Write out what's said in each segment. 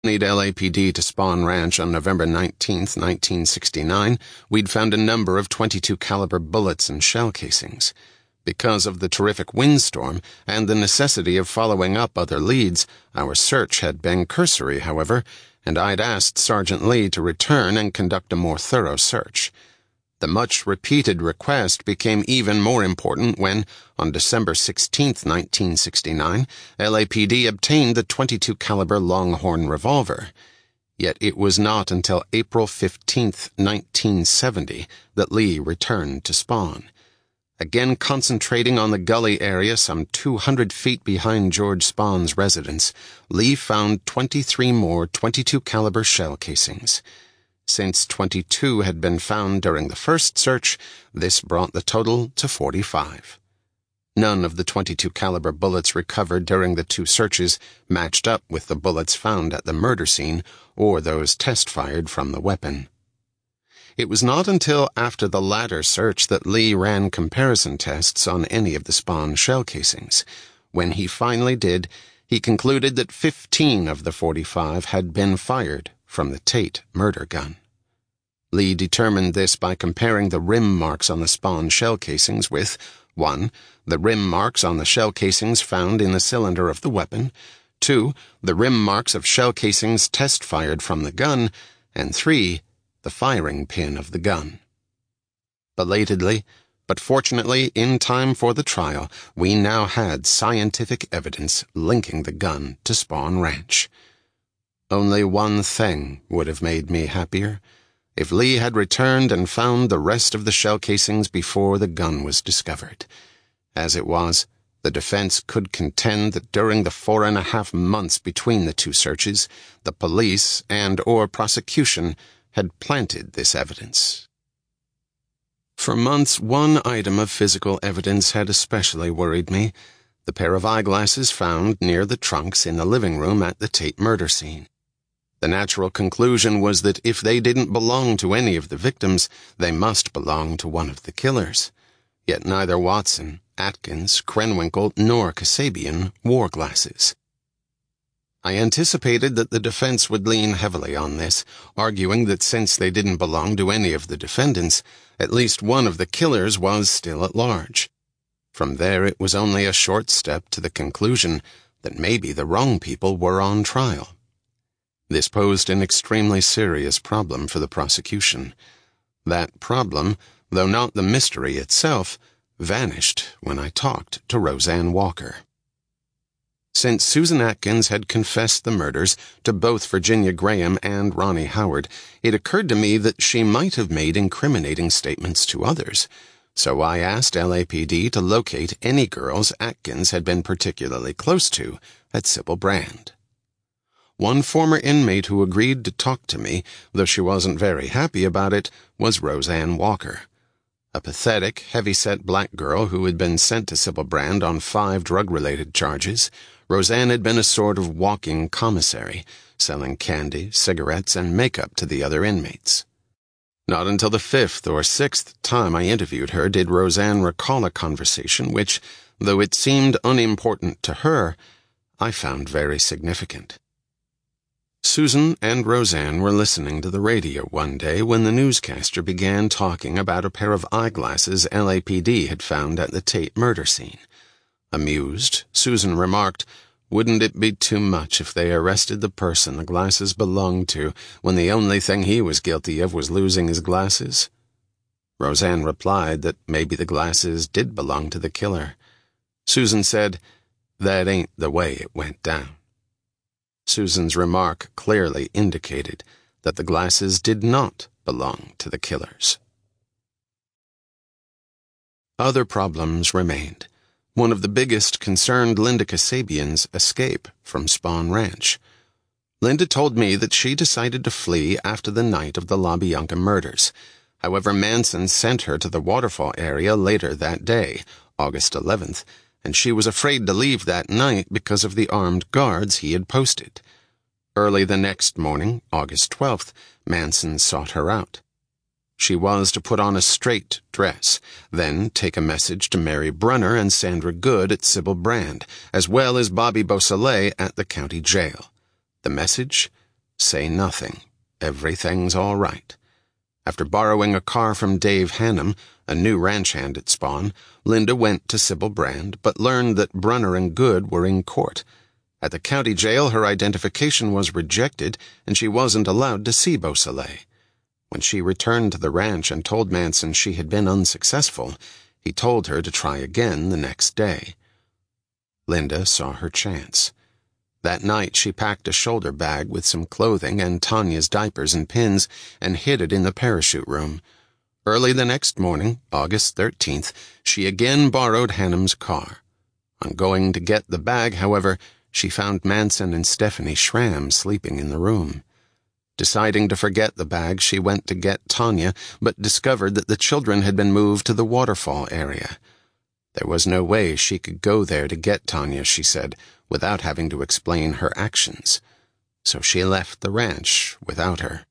Need LAPD to Spawn Ranch on November 19, 1969, we'd found a number of .22 caliber bullets and shell casings. Because of the terrific windstorm and the necessity of following up other leads, our search had been cursory, however, and I'd asked Sergeant Lee to return and conduct a more thorough search. The much-repeated request became even more important when, on December 16, 1969, LAPD obtained the .22 caliber Longhorn revolver. Yet it was not until April 15, 1970, that Lee returned to Spawn. Again concentrating on the gully area some 200 feet behind George Spawn's residence, Lee found 23 more .22 caliber shell casings. Since 22 had been found during the first search, this brought the total to 45. None of the .22 caliber bullets recovered during the two searches matched up with the bullets found at the murder scene or those test-fired from the weapon. It was not until after the latter search that Lee ran comparison tests on any of the Spawn shell casings. When he finally did, he concluded that 15 of the 45 had been fired from the Tate murder gun. Lee determined this by comparing the rim marks on the Spawn shell casings with 1. The rim marks on the shell casings found in the cylinder of the weapon, 2. The rim marks of shell casings test-fired from the gun, and 3. The firing pin of the gun. Belatedly, but fortunately in time for the trial, we now had scientific evidence linking the gun to Spawn Ranch. Only one thing would have made me happier: if Lee had returned and found the rest of the shell casings before the gun was discovered. As it was, the defense could contend that during the 4.5 months between the two searches, the police and/or prosecution had planted this evidence. For months, one item of physical evidence had especially worried me: the pair of eyeglasses found near the trunks in the living room at the Tate murder scene. The natural conclusion was that if they didn't belong to any of the victims, they must belong to one of the killers. Yet neither Watson, Atkins, Krenwinkel, nor Kasabian wore glasses. I anticipated that the defense would lean heavily on this, arguing that since they didn't belong to any of the defendants, at least one of the killers was still at large. From there it was only a short step to the conclusion that maybe the wrong people were on trial. This posed an extremely serious problem for the prosecution. That problem, though not the mystery itself, vanished when I talked to Roseanne Walker. Since Susan Atkins had confessed the murders to both Virginia Graham and Ronnie Howard, it occurred to me that she might have made incriminating statements to others. So I asked LAPD to locate any girls Atkins had been particularly close to at Sybil Brand. One former inmate who agreed to talk to me, though she wasn't very happy about it, was Roseanne Walker. A pathetic, heavy-set black girl who had been sent to Sybil Brand on 5 drug-related charges, Roseanne had been a sort of walking commissary, selling candy, cigarettes, and makeup to the other inmates. Not until the 5th or 6th time I interviewed her did Roseanne recall a conversation which, though it seemed unimportant to her, I found very significant. Susan and Roseanne were listening to the radio one day when the newscaster began talking about a pair of eyeglasses LAPD had found at the Tate murder scene. Amused, Susan remarked, "Wouldn't it be too much if they arrested the person the glasses belonged to when the only thing he was guilty of was losing his glasses?" Roseanne replied that maybe the glasses did belong to the killer. Susan said, "That ain't the way it went down." Susan's remark clearly indicated that the glasses did not belong to the killers. Other problems remained. One of the biggest concerned Linda Kasabian's escape from Spawn Ranch. Linda told me that she decided to flee after the night of the LaBianca murders. However, Manson sent her to the waterfall area later that day, August 11th, and she was afraid to leave that night because of the armed guards he had posted. Early the next morning, August 12th, Manson sought her out. She was to put on a straight dress, then take a message to Mary Brunner and Sandra Good at Sybil Brand, as well as Bobby Beausoleil at the county jail. The message: Say nothing. Everything's all right. After borrowing a car from Dave Hannum, a new ranch hand at Spawn, Linda went to Sybil Brand, but learned that Brunner and Good were in court. At the county jail, her identification was rejected, and she wasn't allowed to see Beausoleil. When she returned to the ranch and told Manson she had been unsuccessful, he told her to try again the next day. Linda saw her chance. That night, she packed a shoulder bag with some clothing and Tanya's diapers and pins and hid it in the parachute room. Early the next morning, August 13th, she again borrowed Hannum's car. On going to get the bag, however, she found Manson and Stephanie Schramm sleeping in the room. Deciding to forget the bag, she went to get Tanya, but discovered that the children had been moved to the waterfall area. There was no way she could go there to get Tanya, she said, without having to explain her actions. So she left the ranch without her.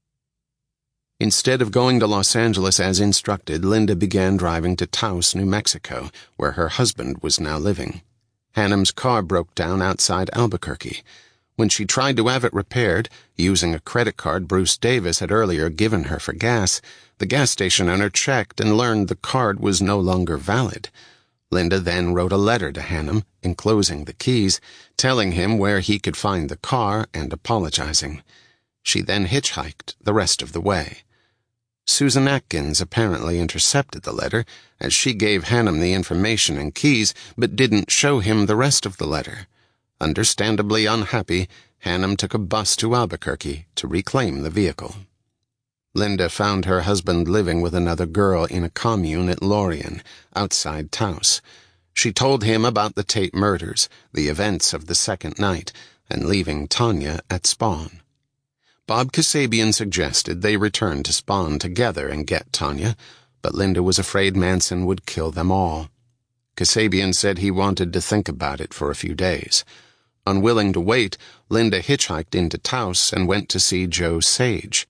Instead of going to Los Angeles as instructed, Linda began driving to Taos, New Mexico, where her husband was now living. Hannum's car broke down outside Albuquerque. When she tried to have it repaired, using a credit card Bruce Davis had earlier given her for gas, the gas station owner checked and learned the card was no longer valid. Linda then wrote a letter to Hannum, enclosing the keys, telling him where he could find the car and apologizing. She then hitchhiked the rest of the way. Susan Atkins apparently intercepted the letter, as she gave Hannum the information and keys, but didn't show him the rest of the letter. Understandably unhappy, Hannum took a bus to Albuquerque to reclaim the vehicle. Linda found her husband living with another girl in a commune at Lorien, outside Taos. She told him about the Tate murders, the events of the second night, and leaving Tanya at Spawn. Bob Kasabian suggested they return to Spawn together and get Tanya, but Linda was afraid Manson would kill them all. Kasabian said he wanted to think about it for a few days. Unwilling to wait, Linda hitchhiked into Taos and went to see Joe Sage.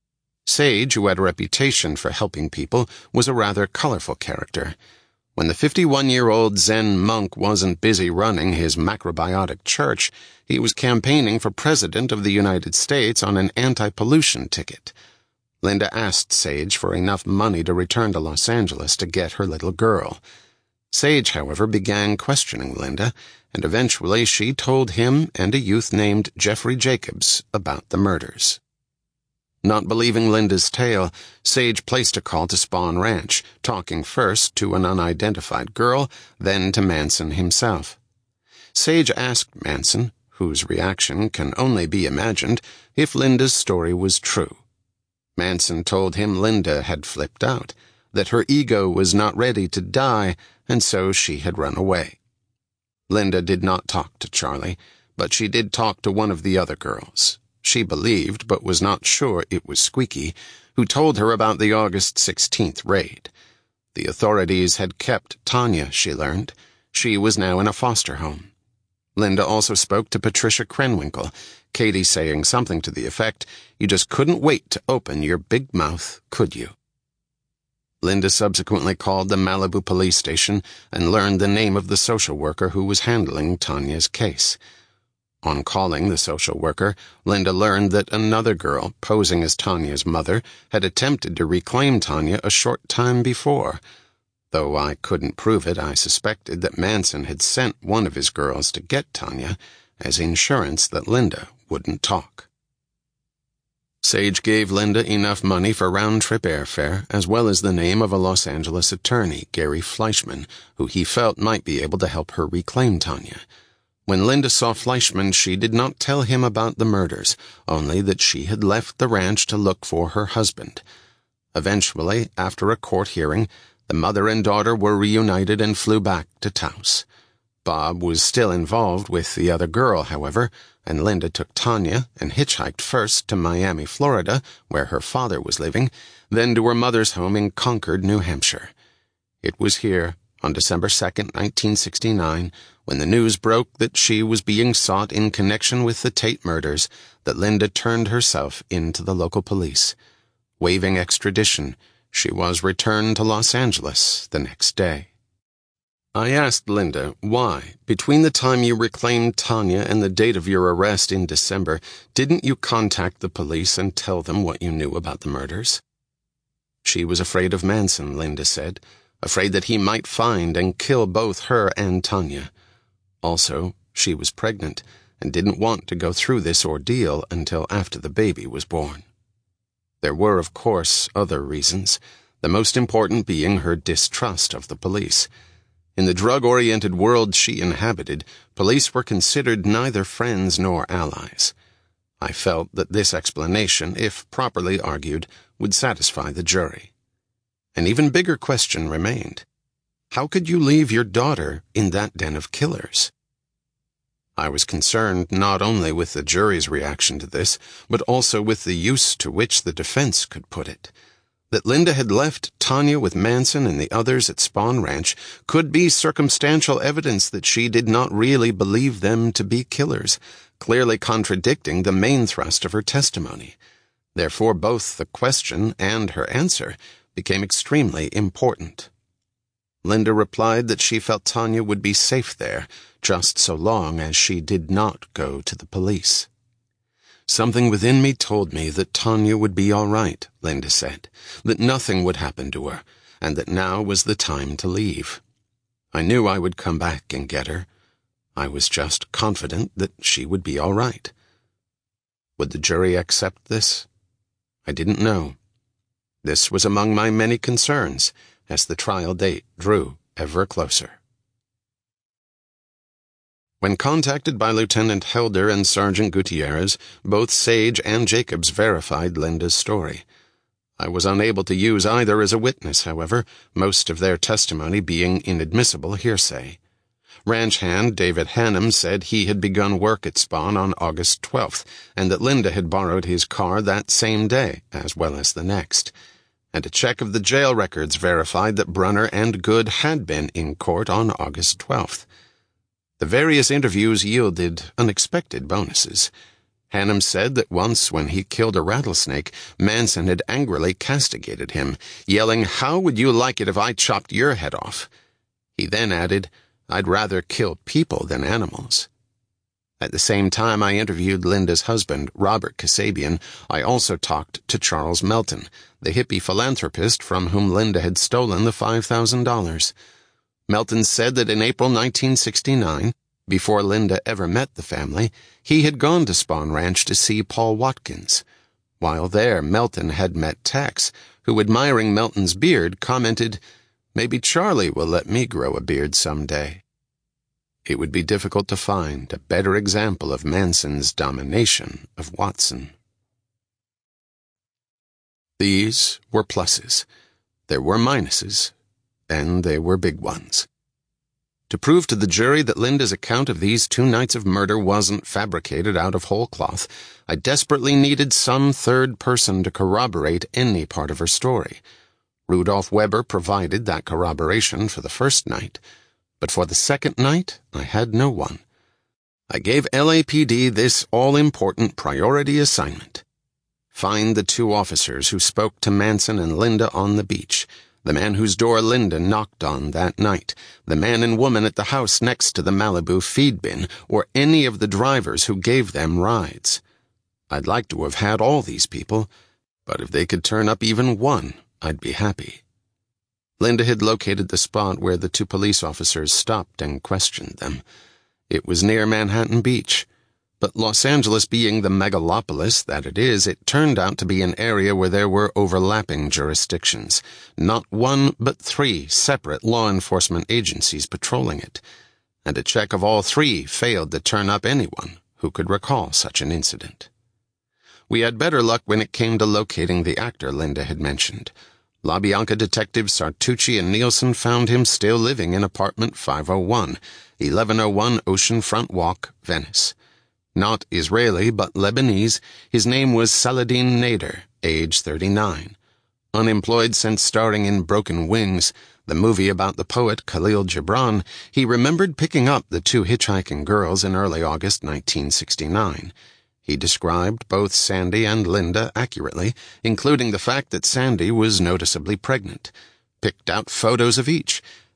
Sage, who had a reputation for helping people, was a rather colorful character. When the 51-year-old Zen monk wasn't busy running his macrobiotic church, he was campaigning for President of the United States on an anti-pollution ticket. Linda asked Sage for enough money to return to Los Angeles to get her little girl. Sage, however, began questioning Linda, and eventually she told him and a youth named Jeffrey Jacobs about the murders. Not believing Linda's tale, Sage placed a call to Spawn Ranch, talking first to an unidentified girl, then to Manson himself. Sage asked Manson, whose reaction can only be imagined, if Linda's story was true. Manson told him Linda had flipped out, that her ego was not ready to die, and so she had run away. Linda did not talk to Charlie, but she did talk to one of the other girls. She believed, but was not sure it was Squeaky, who told her about the August 16th raid. The authorities had kept Tanya, she learned. She was now in a foster home. Linda also spoke to Patricia Krenwinkel, Katie saying something to the effect, "You just couldn't wait to open your big mouth, could you?" Linda subsequently called the Malibu police station and learned the name of the social worker who was handling Tanya's case. On calling the social worker, Linda learned that another girl, posing as Tanya's mother, had attempted to reclaim Tanya a short time before. Though I couldn't prove it, I suspected that Manson had sent one of his girls to get Tanya as insurance that Linda wouldn't talk. Sage gave Linda enough money for round-trip airfare, as well as the name of a Los Angeles attorney, Gary Fleischman, who he felt might be able to help her reclaim Tanya. When Linda saw Fleischman, she did not tell him about the murders, only that she had left the ranch to look for her husband. Eventually, after a court hearing, the mother and daughter were reunited and flew back to Taos. Bob was still involved with the other girl, however, and Linda took Tanya and hitchhiked first to Miami, Florida, where her father was living, then to her mother's home in Concord, New Hampshire. It was here, on December 2nd, 1969, when the news broke that she was being sought in connection with the Tate murders, that Linda turned herself in to the local police. Waiving extradition, she was returned to Los Angeles the next day. I asked Linda why, between the time you reclaimed Tanya and the date of your arrest in December, didn't you contact the police and tell them what you knew about the murders? She was afraid of Manson, Linda said, afraid that he might find and kill both her and Tanya. Also, she was pregnant and didn't want to go through this ordeal until after the baby was born. There were, of course, other reasons, the most important being her distrust of the police. In the drug-oriented world she inhabited, police were considered neither friends nor allies. I felt that this explanation, if properly argued, would satisfy the jury. An even bigger question remained. How could you leave your daughter in that den of killers? I was concerned not only with the jury's reaction to this, but also with the use to which the defense could put it. That Linda had left Tanya with Manson and the others at Spahn Ranch could be circumstantial evidence that she did not really believe them to be killers, clearly contradicting the main thrust of her testimony. Therefore, both the question and her answer became extremely important. Linda replied that she felt Tanya would be safe there, just so long as she did not go to the police. Something within me told me that Tanya would be all right, Linda said, that nothing would happen to her, and that now was the time to leave. I knew I would come back and get her. I was just confident that she would be all right. Would the jury accept this? I didn't know. This was among my many concerns as the trial date drew ever closer. When contacted by Lieutenant Helder and Sergeant Gutierrez, both Sage and Jacobs verified Linda's story. I was unable to use either as a witness, however, most of their testimony being inadmissible hearsay. Ranch hand David Hannum said he had begun work at Spahn on August 12th, and that Linda had borrowed his car that same day, as well as the next. And a check of the jail records verified that Brunner and Good had been in court on August 12th. The various interviews yielded unexpected bonuses. Hannum said that once when he killed a rattlesnake, Manson had angrily castigated him, yelling, "How would you like it if I chopped your head off?" He then added, "I'd rather kill people than animals." At the same time I interviewed Linda's husband, Robert Kasabian, I also talked to Charles Melton, the hippie philanthropist from whom Linda had stolen the $5,000. Melton said that in April 1969, before Linda ever met the family, he had gone to Spahn Ranch to see Paul Watkins. While there, Melton had met Tex, who, admiring Melton's beard, commented, "Maybe Charlie will let me grow a beard someday." It would be difficult to find a better example of Manson's domination of Watson. These were pluses. There were minuses, and they were big ones. To prove to the jury that Linda's account of these 2 nights of murder wasn't fabricated out of whole cloth, I desperately needed some third person to corroborate any part of her story. Rudolph Weber provided that corroboration for the first night, but for the second night, I had no one. I gave LAPD this all-important priority assignment. Find the 2 officers who spoke to Manson and Linda on the beach, the man whose door Linda knocked on that night, the man and woman at the house next to the Malibu feed bin, or any of the drivers who gave them rides. I'd like to have had all these people, but if they could turn up even one, I'd be happy. Linda had located the spot where the 2 police officers stopped and questioned them. It was near Manhattan Beach. But Los Angeles being the megalopolis that it is, it turned out to be an area where there were overlapping jurisdictions. Not 1, but 3 separate law enforcement agencies patrolling it. And a check of all 3 failed to turn up anyone who could recall such an incident. We had better luck when it came to locating the actor Linda had mentioned. LaBianca detectives Sartucci and Nielsen found him still living in apartment 501, 1101 Oceanfront Walk, Venice. Not Israeli, but Lebanese, his name was Saladin Nader, age 39. Unemployed since starring in Broken Wings, the movie about the poet Khalil Gibran, he remembered picking up the 2 hitchhiking girls in early August 1969. He described both Sandy and Linda accurately, including the fact that Sandy was noticeably pregnant, picked out photos of each,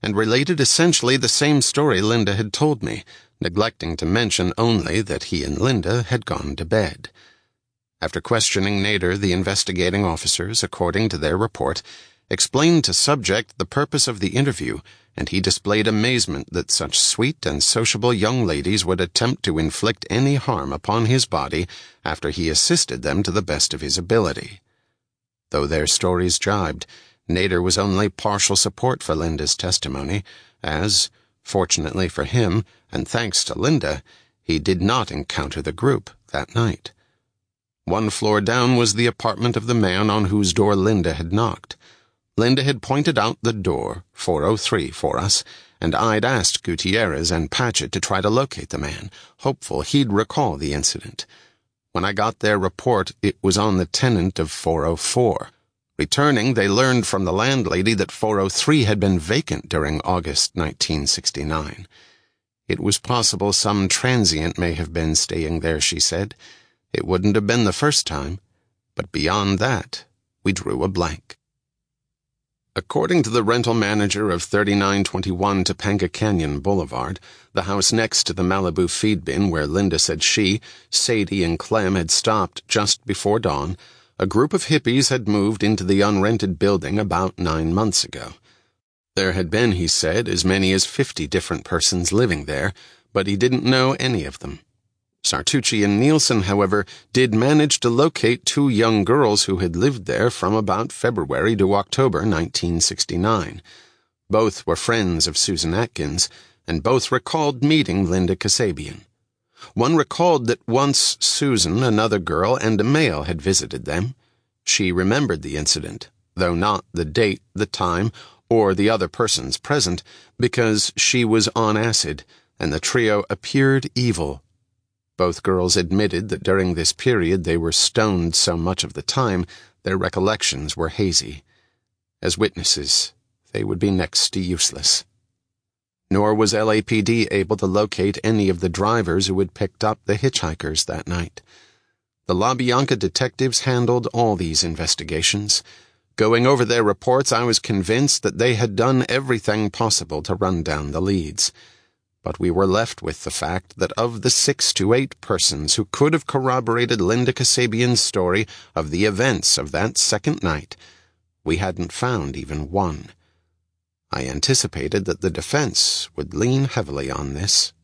and related essentially the same story Linda had told me, neglecting to mention only that he and Linda had gone to bed. After questioning Nader, the investigating officers, according to their report, explained to Subject the purpose of the interview, and he displayed amazement that such sweet and sociable young ladies would attempt to inflict any harm upon his body after he assisted them to the best of his ability. Though their stories jibed, Nader was only partial support for Linda's testimony, as, fortunately for him, and thanks to Linda, he did not encounter the group that night. One floor down was the apartment of the man on whose door Linda had knocked. Linda had pointed out the door, 403, for us, and I'd asked Gutierrez and Patchett to try to locate the man, hopeful he'd recall the incident. When I got their report, it was on the tenant of 404. Returning, they learned from the landlady that 403 had been vacant during August 1969. It was possible some transient may have been staying there, she said. It wouldn't have been the first time, but beyond that, we drew a blank. According to the rental manager of 3921 Topanga Canyon Boulevard, the house next to the Malibu feed bin where Linda said she, Sadie, and Clem had stopped just before dawn, a group of hippies had moved into the unrented building about 9 months ago. There had been, he said, as many as 50 different persons living there, but he didn't know any of them. Sartucci and Nielsen, however, did manage to locate 2 young girls who had lived there from about February to October 1969. Both were friends of Susan Atkins, and both recalled meeting Linda Kasabian. One recalled that once Susan, another girl, and a male had visited them. She remembered the incident, though not the date, the time, or the other persons present, because she was on acid, and the trio appeared evil. Both girls admitted that during this period they were stoned so much of the time their recollections were hazy. As witnesses, they would be next to useless. Nor was LAPD able to locate any of the drivers who had picked up the hitchhikers that night. The La Bianca detectives handled all these investigations. Going over their reports, I was convinced that they had done everything possible to run down the leads. But we were left with the fact that of the 6 to 8 persons who could have corroborated Linda Kasabian's story of the events of that second night, we hadn't found even one. I anticipated that the defense would lean heavily on this.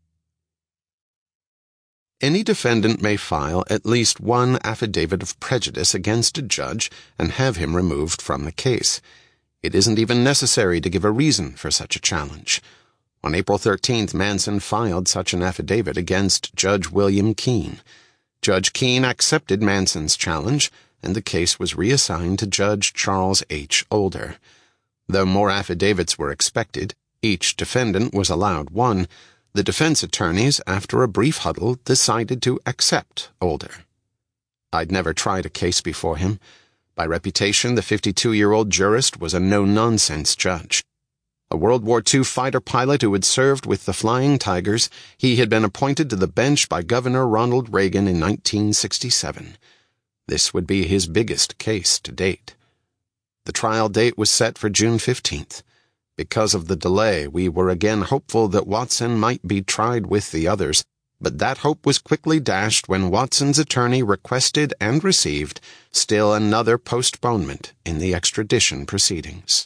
Any defendant may file at least one affidavit of prejudice against a judge and have him removed from the case. It isn't even necessary to give a reason for such a challenge. On April 13th, Manson filed such an affidavit against Judge William Keene. Judge Keene accepted Manson's challenge, and the case was reassigned to Judge Charles H. Older. Though more affidavits were expected, each defendant was allowed one. The defense attorneys, after a brief huddle, decided to accept Older. I'd never tried a case before him. By reputation, the 52-year-old jurist was a no-nonsense judge. A World War II fighter pilot who had served with the Flying Tigers, he had been appointed to the bench by Governor Ronald Reagan in 1967. This would be his biggest case to date. The trial date was set for June 15th. Because of the delay, we were again hopeful that Watson might be tried with the others, but that hope was quickly dashed when Watson's attorney requested and received still another postponement in the extradition proceedings.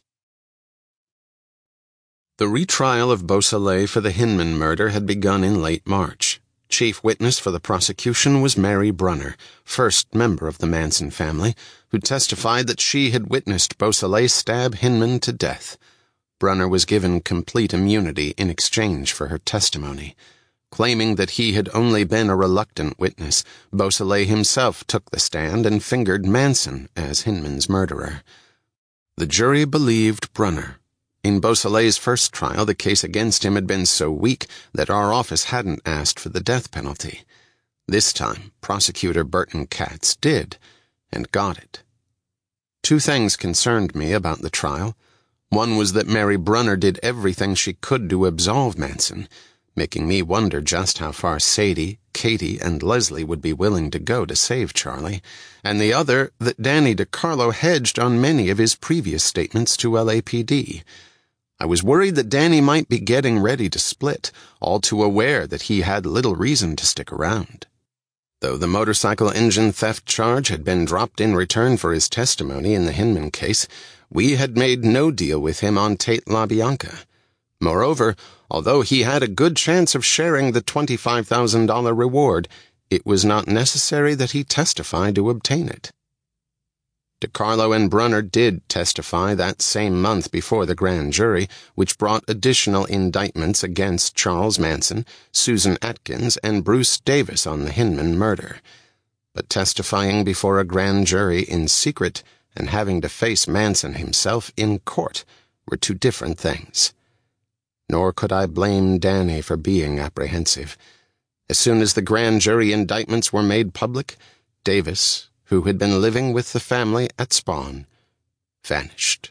The retrial of Beausoleil for the Hinman murder had begun in late March. Chief witness for the prosecution was Mary Brunner, first member of the Manson family, who testified that she had witnessed Beausoleil stab Hinman to death. Brunner was given complete immunity in exchange for her testimony. Claiming that he had only been a reluctant witness, Beausoleil himself took the stand and fingered Manson as Hinman's murderer. The jury believed Brunner. In Beausoleil's first trial, the case against him had been so weak that our office hadn't asked for the death penalty. This time, prosecutor Burton Katz did, and got it. 2 things concerned me about the trial. One was that Mary Brunner did everything she could to absolve Manson, making me wonder just how far Sadie, Katie, and Leslie would be willing to go to save Charlie, and the other that Danny DiCarlo hedged on many of his previous statements to LAPD. I was worried that Danny might be getting ready to split, all too aware that he had little reason to stick around. Though the motorcycle engine theft charge had been dropped in return for his testimony in the Hinman case, we had made no deal with him on Tate LaBianca. Moreover, although he had a good chance of sharing the $25,000 reward, it was not necessary that he testify to obtain it. DiCarlo and Brunner did testify that same month before the grand jury, which brought additional indictments against Charles Manson, Susan Atkins, and Bruce Davis on the Hinman murder. But testifying before a grand jury in secret and having to face Manson himself in court were two different things. Nor could I blame Danny for being apprehensive. As soon as the grand jury indictments were made public, Davis, who had been living with the family at Spahn, vanished.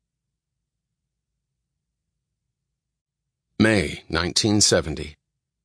May 1970.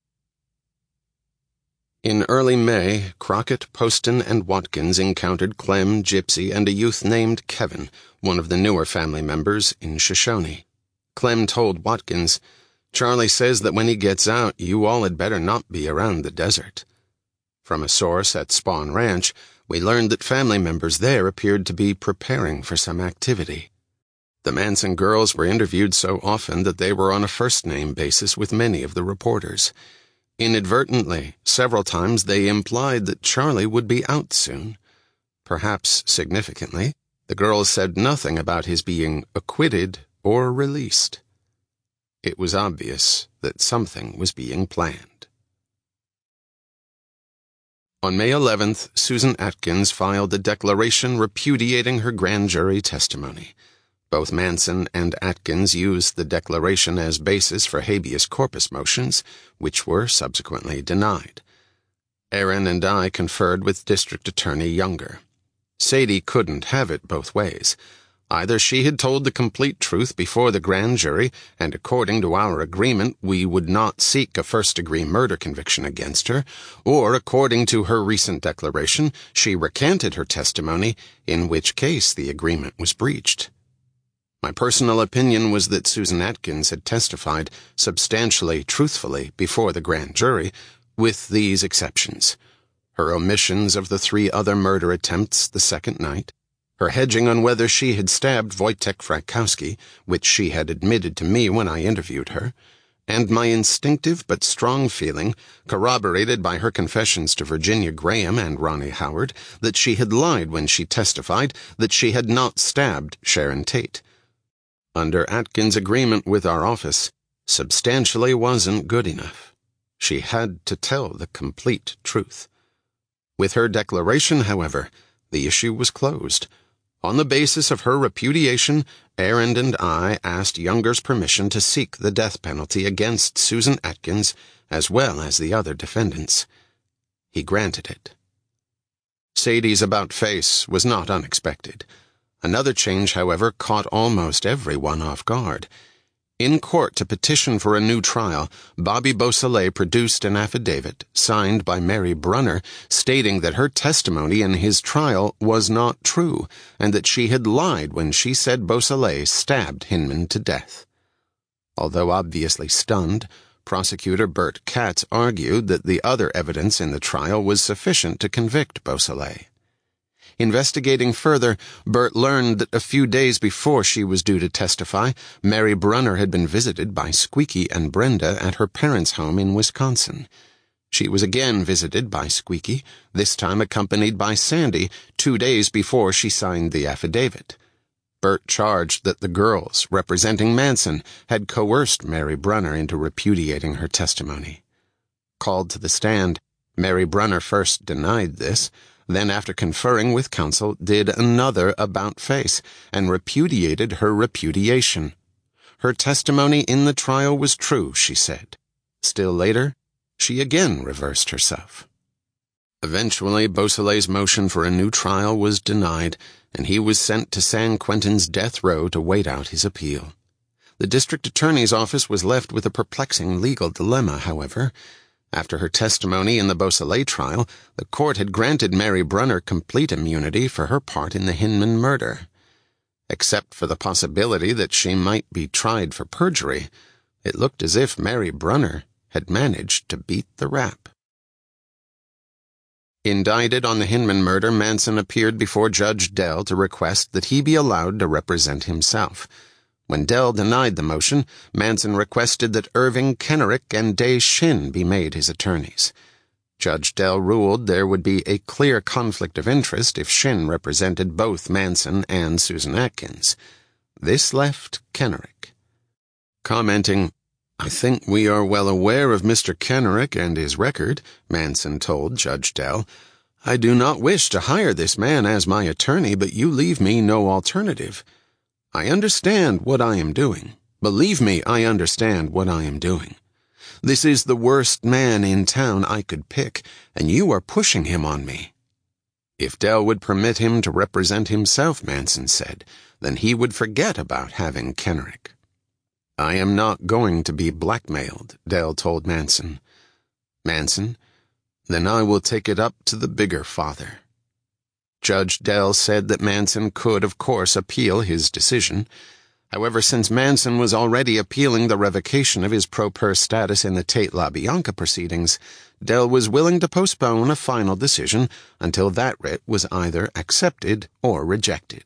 In early May, Crockett, Poston, and Watkins encountered Clem, Gypsy, and a youth named Kevin, one of the newer family members, in Shoshone. Clem told Watkins, "Charlie says that when he gets out, you all had better not be around the desert." From a source at Spahn Ranch, we learned that family members there appeared to be preparing for some activity. The Manson girls were interviewed so often that they were on a first-name basis with many of the reporters. Inadvertently, several times they implied that Charlie would be out soon. Perhaps significantly, the girls said nothing about his being acquitted or released. It was obvious that something was being planned. On May 11th, Susan Atkins filed a declaration repudiating her grand jury testimony. Both Manson and Atkins used the declaration as basis for habeas corpus motions, which were subsequently denied. Aaron and I conferred with District Attorney Younger. Sadie couldn't have it both ways. Either she had told the complete truth before the grand jury, and according to our agreement we would not seek a first-degree murder conviction against her, or according to her recent declaration, she recanted her testimony, in which case the agreement was breached. My personal opinion was that Susan Atkins had testified substantially truthfully before the grand jury, with these exceptions: her omissions of the 3 other murder attempts the second night, her hedging on whether she had stabbed Wojtek Frykowski, which she had admitted to me when I interviewed her, and my instinctive but strong feeling, corroborated by her confessions to Virginia Graham and Ronnie Howard, that she had lied when she testified that she had not stabbed Sharon Tate. Under Atkins' agreement with our office, substantially wasn't good enough. She had to tell the complete truth. With her declaration, however, the issue was closed. On the basis of her repudiation, Aaron and I asked Younger's permission to seek the death penalty against Susan Atkins as well as the other defendants. He granted it. Sadie's about-face was not unexpected. Another change, however, caught almost everyone off guard. In court to petition for a new trial, Bobby Beausoleil produced an affidavit signed by Mary Brunner stating that her testimony in his trial was not true and that she had lied when she said Beausoleil stabbed Hinman to death. Although obviously stunned, prosecutor Bert Katz argued that the other evidence in the trial was sufficient to convict Beausoleil. Investigating further, Bert learned that a few days before she was due to testify, Mary Brunner had been visited by Squeaky and Brenda at her parents' home in Wisconsin. She was again visited by Squeaky, this time accompanied by Sandy, 2 days before she signed the affidavit. Bert charged that the girls, representing Manson, had coerced Mary Brunner into repudiating her testimony. Called to the stand, Mary Brunner first denied this, then after conferring with counsel did another about-face and repudiated her repudiation. Her testimony in the trial was true, she said. Still later, she again reversed herself. Eventually, Beausoleil's motion for a new trial was denied, and he was sent to San Quentin's death row to wait out his appeal. The district attorney's office was left with a perplexing legal dilemma, however. After her testimony in the Beausoleil trial, the court had granted Mary Brunner complete immunity for her part in the Hinman murder. Except for the possibility that she might be tried for perjury, it looked as if Mary Brunner had managed to beat the rap. Indicted on the Hinman murder, Manson appeared before Judge Dell to request that he be allowed to represent himself. When Dell denied the motion, Manson requested that Irving Kenrick and Day Shin be made his attorneys. Judge Dell ruled there would be a clear conflict of interest if Shin represented both Manson and Susan Atkins. This left Kenrick. Commenting, "I think we are well aware of Mr. Kenrick and his record," Manson told Judge Dell. "I do not wish to hire this man as my attorney, but you leave me no alternative. I understand what I am doing. Believe me, I understand what I am doing. This is the worst man in town I could pick, and you are pushing him on me." If Dell would permit him to represent himself, Manson said, then he would forget about having Kenrick. "I am not going to be blackmailed," Dell told Manson. "Manson, then I will take it up to the bigger father." Judge Dell said that Manson could, of course, appeal his decision. However, since Manson was already appealing the revocation of his pro per status in the Tate LaBianca proceedings, Dell was willing to postpone a final decision until that writ was either accepted or rejected.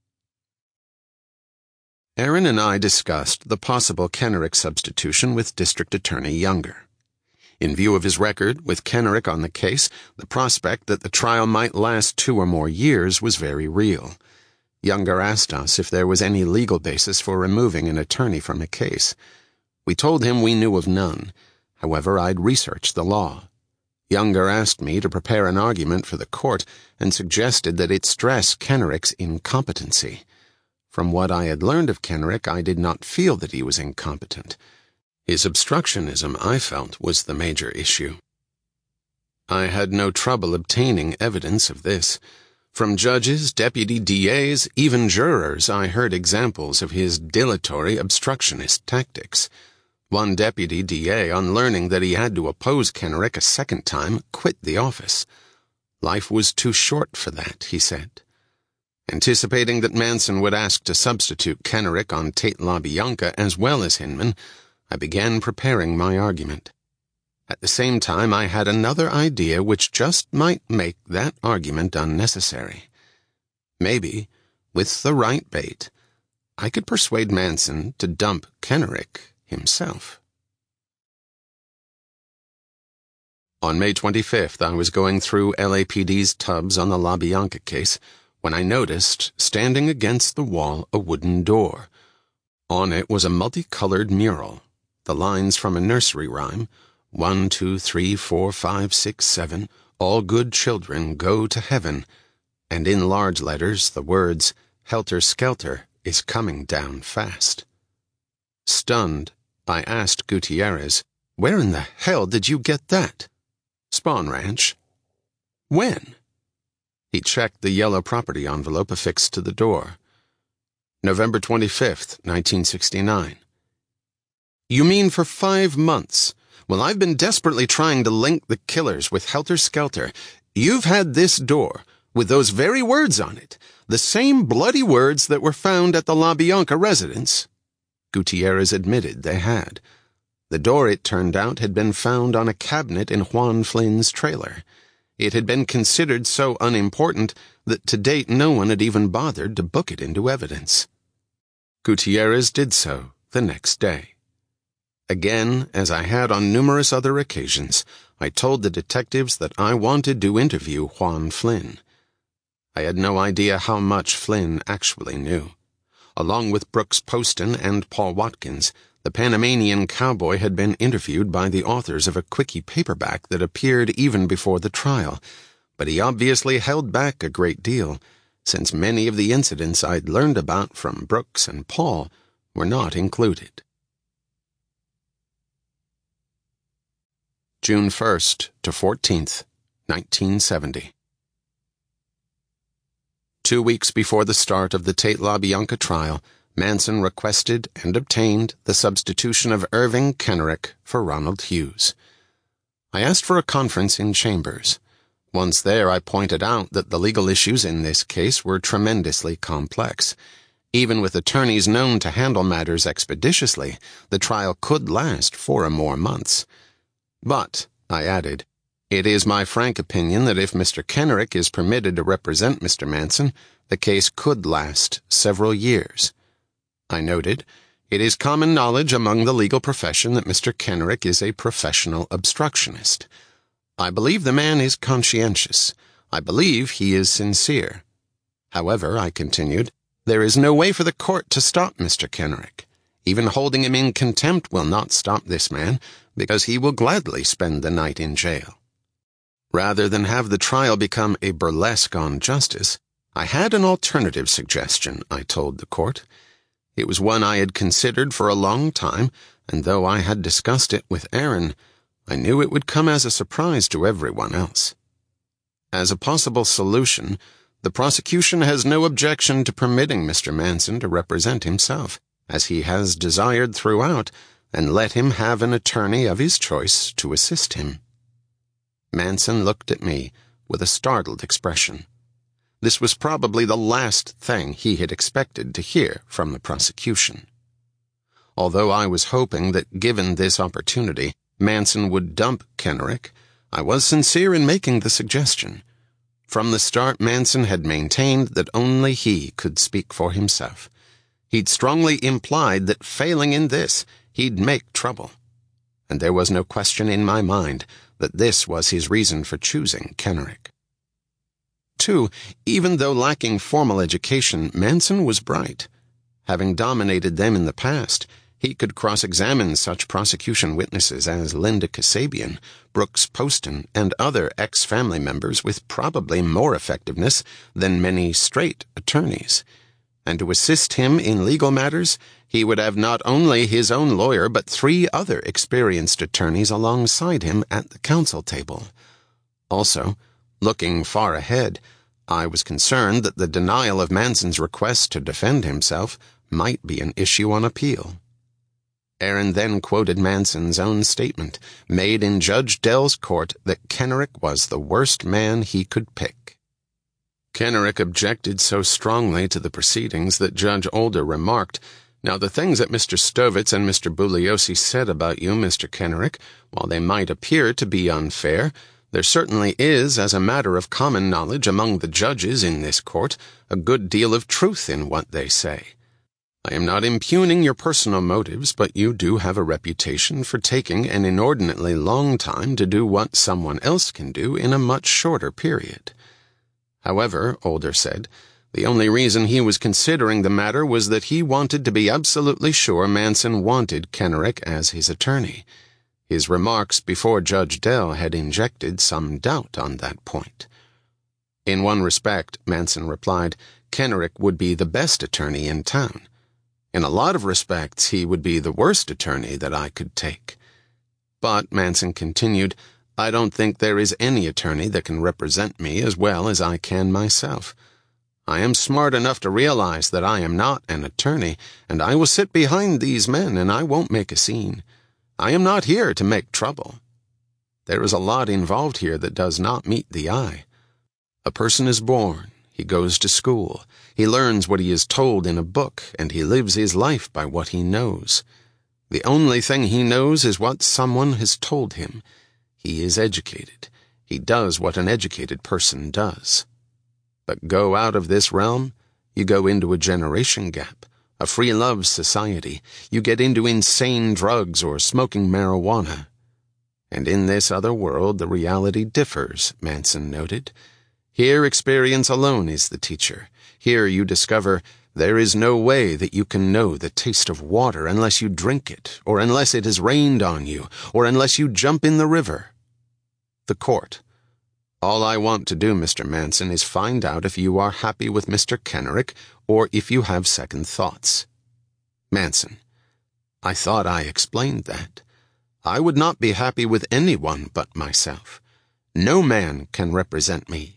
Aaron and I discussed the possible Kenrick substitution with District Attorney Younger. In view of his record, with Kenrick on the case, the prospect that the trial might last 2 or more years was very real. Younger asked us if there was any legal basis for removing an attorney from a case. We told him we knew of none. However, I'd researched the law. Younger asked me to prepare an argument for the court and suggested that it stress Kenrick's incompetency. From what I had learned of Kenrick, I did not feel that he was incompetent. His obstructionism, I felt, was the major issue. I had no trouble obtaining evidence of this. From judges, deputy DAs, even jurors, I heard examples of his dilatory obstructionist tactics. One deputy DA, on learning that he had to oppose Kenrick a second time, quit the office. Life was too short for that, he said. Anticipating that Manson would ask to substitute Kenrick on Tate LaBianca as well as Hinman, I began preparing my argument. At the same time, I had another idea which just might make that argument unnecessary. Maybe, with the right bait, I could persuade Manson to dump Kenrick himself. On May 25th, I was going through LAPD's tubs on the LaBianca case when I noticed, standing against the wall, a wooden door. On it was a multicolored mural. The lines from a nursery rhyme, 1, 2, 3, 4, 5, 6, 7, all good children go to heaven, and in large letters the words, Helter Skelter is coming down fast. Stunned, I asked Gutierrez, "Where in the hell did you get that?" "Spawn Ranch." "When?" He checked the yellow property envelope affixed to the door. "November 25th, 1969. "You mean for 5 months? Well, I've been desperately trying to link the killers with Helter Skelter. You've had this door, with those very words on it, the same bloody words that were found at the LaBianca residence." Gutierrez admitted they had. The door, it turned out, had been found on a cabinet in Juan Flynn's trailer. It had been considered so unimportant that to date no one had even bothered to book it into evidence. Gutierrez did so the next day. Again, as I had on numerous other occasions, I told the detectives that I wanted to interview Juan Flynn. I had no idea how much Flynn actually knew. Along with Brooks Poston and Paul Watkins, the Panamanian cowboy had been interviewed by the authors of a quickie paperback that appeared even before the trial, but he obviously held back a great deal, since many of the incidents I'd learned about from Brooks and Paul were not included. June 1st to 14th, 1970. 2 weeks before the start of the Tate LaBianca trial, Manson requested and obtained the substitution of Irving Kenrick for Ronald Hughes. I asked for a conference in chambers. Once there, I pointed out that the legal issues in this case were tremendously complex. Even with attorneys known to handle matters expeditiously, the trial could last 4 or more months. But, I added, it is my frank opinion that if Mr. Kenrick is permitted to represent Mr. Manson, the case could last several years. I noted, it is common knowledge among the legal profession that Mr. Kenrick is a professional obstructionist. I believe the man is conscientious. I believe he is sincere. However, I continued, there is no way for the court to stop Mr. Kenrick. Even holding him in contempt will not stop this man, because he will gladly spend the night in jail. Rather than have the trial become a burlesque on justice, I had an alternative suggestion, I told the court. It was one I had considered for a long time, and though I had discussed it with Aaron, I knew it would come as a surprise to everyone else. As a possible solution, the prosecution has no objection to permitting Mr. Manson to represent himself, as he has desired throughout, and let him have an attorney of his choice to assist him. Manson looked at me with a startled expression. This was probably the last thing he had expected to hear from the prosecution. Although I was hoping that given this opportunity, Manson would dump Kenrick, I was sincere in making the suggestion. From the start, Manson had maintained that only he could speak for himself. He'd strongly implied that failing in this, he'd make trouble. And there was no question in my mind that this was his reason for choosing Kenrick. 2. Even though lacking formal education, Manson was bright. Having dominated them in the past, he could cross-examine such prosecution witnesses as Linda Kasabian, Brooks Poston, and other ex-family members with probably more effectiveness than many straight attorneys. And to assist him in legal matters, he would have not only his own lawyer but 3 other experienced attorneys alongside him at the counsel table. Also, looking far ahead, I was concerned that the denial of Manson's request to defend himself might be an issue on appeal. Aaron then quoted Manson's own statement, made in Judge Dell's court, that Kenrick was the worst man he could pick. Kenrick objected so strongly to the proceedings that Judge Older remarked, "Now the things that Mr. Stovitz and Mr. Bugliosi said about you, Mr. Kenrick, while they might appear to be unfair, there certainly is, as a matter of common knowledge among the judges in this court, a good deal of truth in what they say. I am not impugning your personal motives, but you do have a reputation for taking an inordinately long time to do what someone else can do in a much shorter period." However, Older said, the only reason he was considering the matter was that he wanted to be absolutely sure Manson wanted Kenrick as his attorney. His remarks before Judge Dell had injected some doubt on that point. In one respect, Manson replied, Kenrick would be the best attorney in town. In a lot of respects, he would be the worst attorney that I could take. But, Manson continued, I don't think there is any attorney that can represent me as well as I can myself. I am smart enough to realize that I am not an attorney, and I will sit behind these men and I won't make a scene. I am not here to make trouble. There is a lot involved here that does not meet the eye. A person is born, he goes to school, he learns what he is told in a book, and he lives his life by what he knows. The only thing he knows is what someone has told him. He is educated. He does what an educated person does. But go out of this realm, you go into a generation gap, a free love society, you get into insane drugs or smoking marijuana. And in this other world the reality differs, Manson noted. Here experience alone is the teacher. Here you discover there is no way that you can know the taste of water unless you drink it, or unless it has rained on you, or unless you jump in the river. The court. All I want to do, Mr. Manson, is find out if you are happy with Mr. Kenrick, or if you have second thoughts. Manson. I thought I explained that. I would not be happy with anyone but myself. No man can represent me.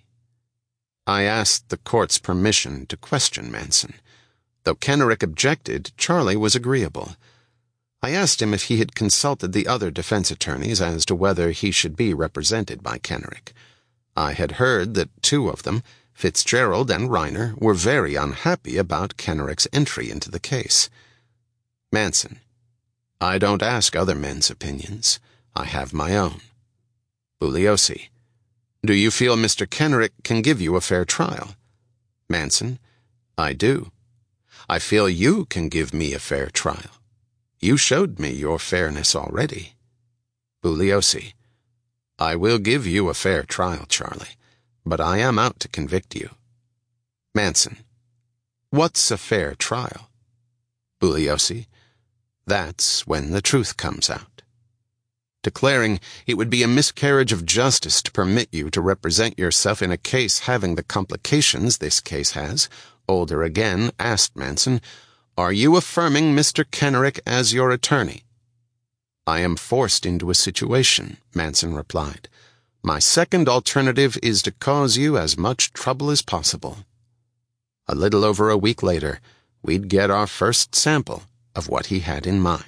I asked the court's permission to question Manson. Though Kenrick objected, Charlie was agreeable. I asked him if he had consulted the other defense attorneys as to whether he should be represented by Kenrick. I had heard that 2 of them, Fitzgerald and Reiner were very unhappy about Kenneric's entry into the case. Manson: I don't ask other men's opinions. I have my own. Bugliosi: Do you feel Mr. Kenneric can give you a fair trial? Manson: I do. I feel you can give me a fair trial. You showed me your fairness already. Bugliosi: I will give you a fair trial, Charlie, but I am out to convict you. Manson: What's a fair trial? Bugliosi: That's when the truth comes out. Declaring it would be a miscarriage of justice to permit you to represent yourself in a case having the complications this case has, Older again asked Manson, Are you affirming Mr. Kenneric as your attorney? I am forced into a situation, Manson replied. My second alternative is to cause you as much trouble as possible. A little over a week later, we'd get our first sample of what he had in mind.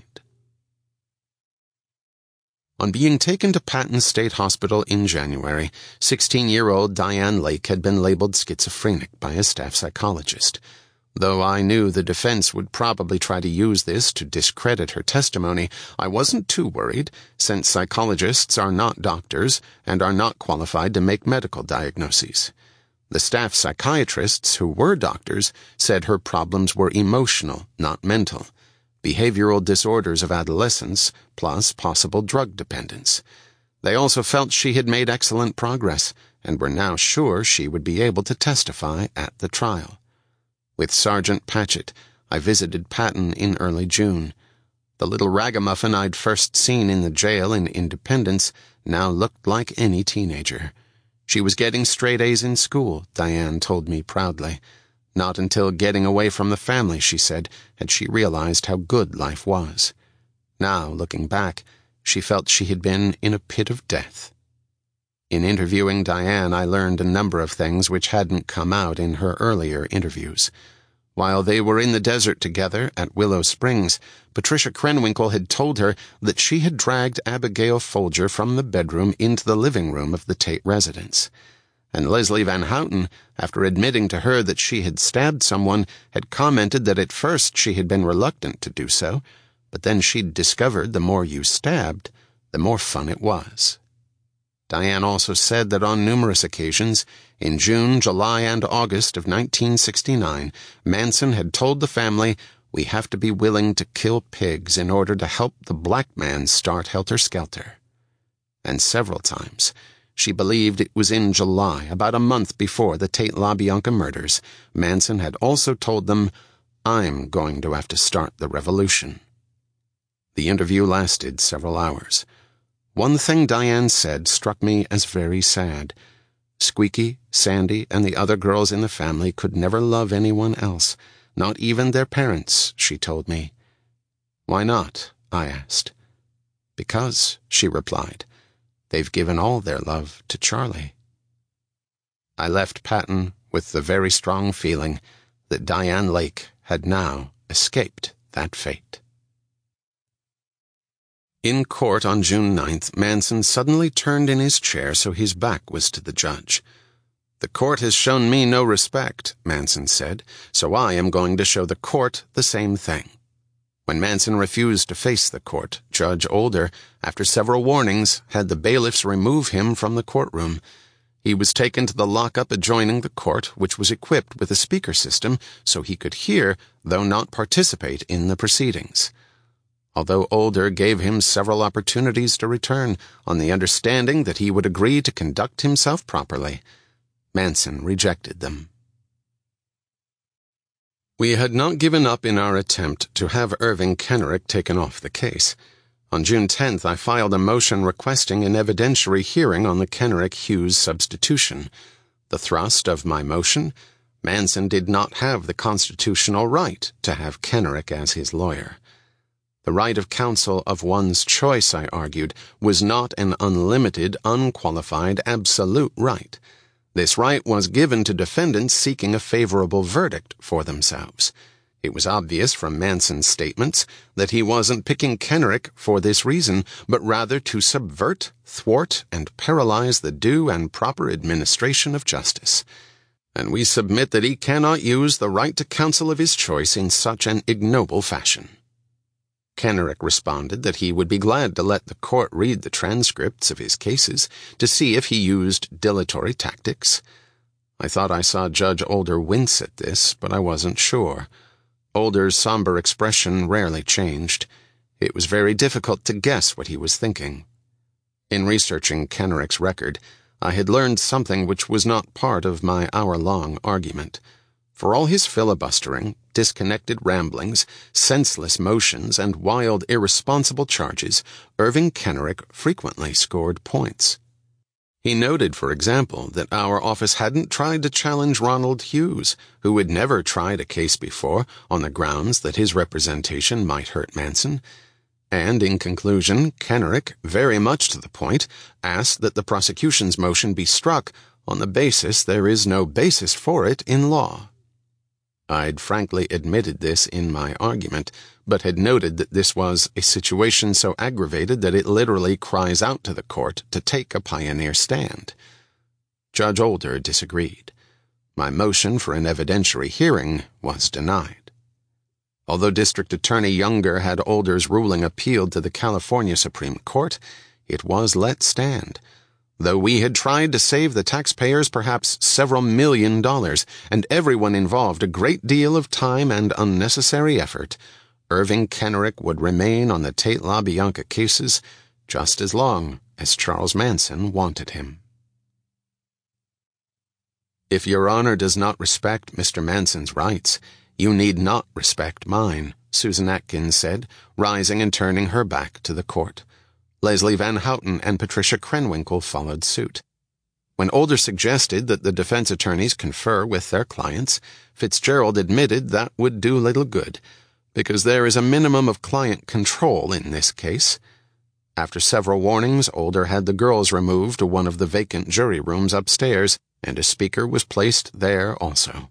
On being taken to Patton State Hospital in January, 16-year-old Diane Lake had been labeled schizophrenic by a staff psychologist. Though I knew the defense would probably try to use this to discredit her testimony, I wasn't too worried, since psychologists are not doctors and are not qualified to make medical diagnoses. The staff psychiatrists, who were doctors, said her problems were emotional, not mental. Behavioral disorders of adolescence, plus possible drug dependence. They also felt she had made excellent progress, and were now sure she would be able to testify at the trial. With Sergeant Patchett, I visited Patton in early June. The little ragamuffin I'd first seen in the jail in Independence now looked like any teenager. She was getting straight A's in school, Diane told me proudly. Not until getting away from the family, she said, had she realized how good life was. Now, looking back, she felt she had been in a pit of death. In interviewing Diane, I learned a number of things which hadn't come out in her earlier interviews. While they were in the desert together at Willow Springs, Patricia Krenwinkel had told her that she had dragged Abigail Folger from the bedroom into the living room of the Tate residence. And Leslie Van Houten, after admitting to her that she had stabbed someone, had commented that at first she had been reluctant to do so, but then she'd discovered the more you stabbed, the more fun it was. Diane also said that on numerous occasions, in June, July, and August of 1969, Manson had told the family, "We have to be willing to kill pigs in order to help the black man start helter-skelter." And several times, she believed it was in July, about a month before the Tate LaBianca murders, Manson had also told them, "I'm going to have to start the revolution." The interview lasted several hours. One thing Diane said struck me as very sad. Squeaky, Sandy, and the other girls in the family could never love anyone else, not even their parents, she told me. "Why not?" I asked. "Because," she replied, "they've given all their love to Charlie." I left Patton with the very strong feeling that Diane Lake had now escaped that fate. In court on June 9th, Manson suddenly turned in his chair so his back was to the judge. "The court has shown me no respect," Manson said, "so I am going to show the court the same thing." When Manson refused to face the court, Judge Older, after several warnings, had the bailiffs remove him from the courtroom. He was taken to the lockup adjoining the court, which was equipped with a speaker system so he could hear, though not participate in the proceedings. Although Older gave him several opportunities to return, on the understanding that he would agree to conduct himself properly, Manson rejected them. We had not given up in our attempt to have Irving Kenneric taken off the case. On June 10th, I filed a motion requesting an evidentiary hearing on the Kenneric-Hughes substitution. The thrust of my motion: Manson did not have the constitutional right to have Kenneric as his lawyer. The right of counsel of one's choice, I argued, was not an unlimited, unqualified, absolute right. This right was given to defendants seeking a favorable verdict for themselves. It was obvious from Manson's statements that he wasn't picking Kenneric for this reason, but rather to subvert, thwart, and paralyze the due and proper administration of justice. and we submit that he cannot use the right to counsel of his choice in such an ignoble fashion." Kenrick responded that he would be glad to let the court read the transcripts of his cases to see if he used dilatory tactics. I thought I saw Judge Older wince at this, but I wasn't sure. Older's somber expression rarely changed. It was very difficult to guess what he was thinking. In researching Kenrick's record, I had learned something which was not part of my hour-long argument. For all his filibustering, disconnected ramblings, senseless motions, and wild, irresponsible charges, Irving Kenrick frequently scored points. He noted, for example, that our office hadn't tried to challenge Ronald Hughes, who had never tried a case before, on the grounds that his representation might hurt Manson. And, in conclusion, Kenrick, very much to the point, asked that the prosecution's motion be struck on the basis there is no basis for it in law. I'd frankly admitted this in my argument, but had noted that this was a situation so aggravated that it literally cries out to the court to take a pioneer stand. Judge Older disagreed. My motion for an evidentiary hearing was denied. Although District Attorney Younger had Older's ruling appealed to the California Supreme Court, it was let stand. Though we had tried to save the taxpayers perhaps several $1 million, and everyone involved a great deal of time and unnecessary effort, Irving Kenrick would remain on the Tate LaBianca cases just as long as Charles Manson wanted him. "If Your Honor does not respect Mr. Manson's rights, you need not respect mine," Susan Atkins said, rising and turning her back to the court. Leslie Van Houten and Patricia Krenwinkel followed suit. When Older suggested that the defense attorneys confer with their clients, Fitzgerald admitted that would do little good, because there is a minimum of client control in this case. After several warnings, Older had the girls removed to one of the vacant jury rooms upstairs, and a speaker was placed there also.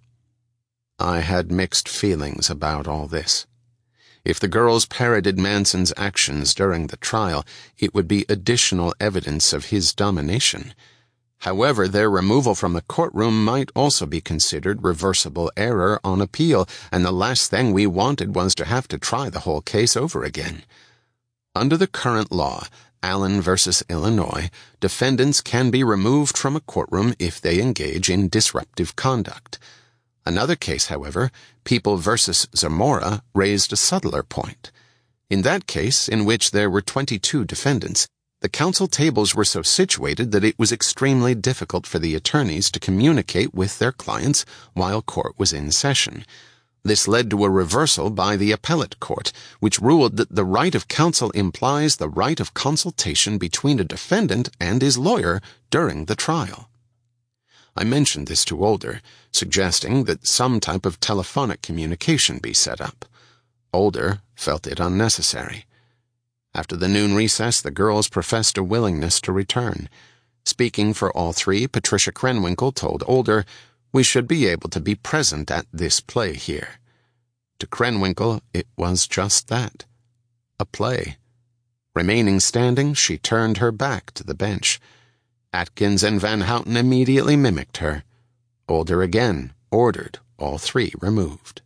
I had mixed feelings about all this. If the girls parroted Manson's actions during the trial, it would be additional evidence of his domination. However, their removal from the courtroom might also be considered reversible error on appeal, and the last thing we wanted was to have to try the whole case over again. Under the current law, Allen v. Illinois, defendants can be removed from a courtroom if they engage in disruptive conduct. Another case, however, People v. Zamora, raised a subtler point. In that case, in which there were 22 defendants, the counsel tables were so situated that it was extremely difficult for the attorneys to communicate with their clients while court was in session. This led to a reversal by the appellate court, which ruled that the right of counsel implies the right of consultation between a defendant and his lawyer during the trial. I mentioned this to Older, suggesting that some type of telephonic communication be set up. Older felt it unnecessary. After the noon recess, the girls professed a willingness to return. Speaking for all three, Patricia Krenwinkel told Older, "We should be able to be present at this play here." To Krenwinkel, it was just that. A play. Remaining standing, she turned her back to the bench. Atkins and Van Houten immediately mimicked her. Older again ordered all three removed.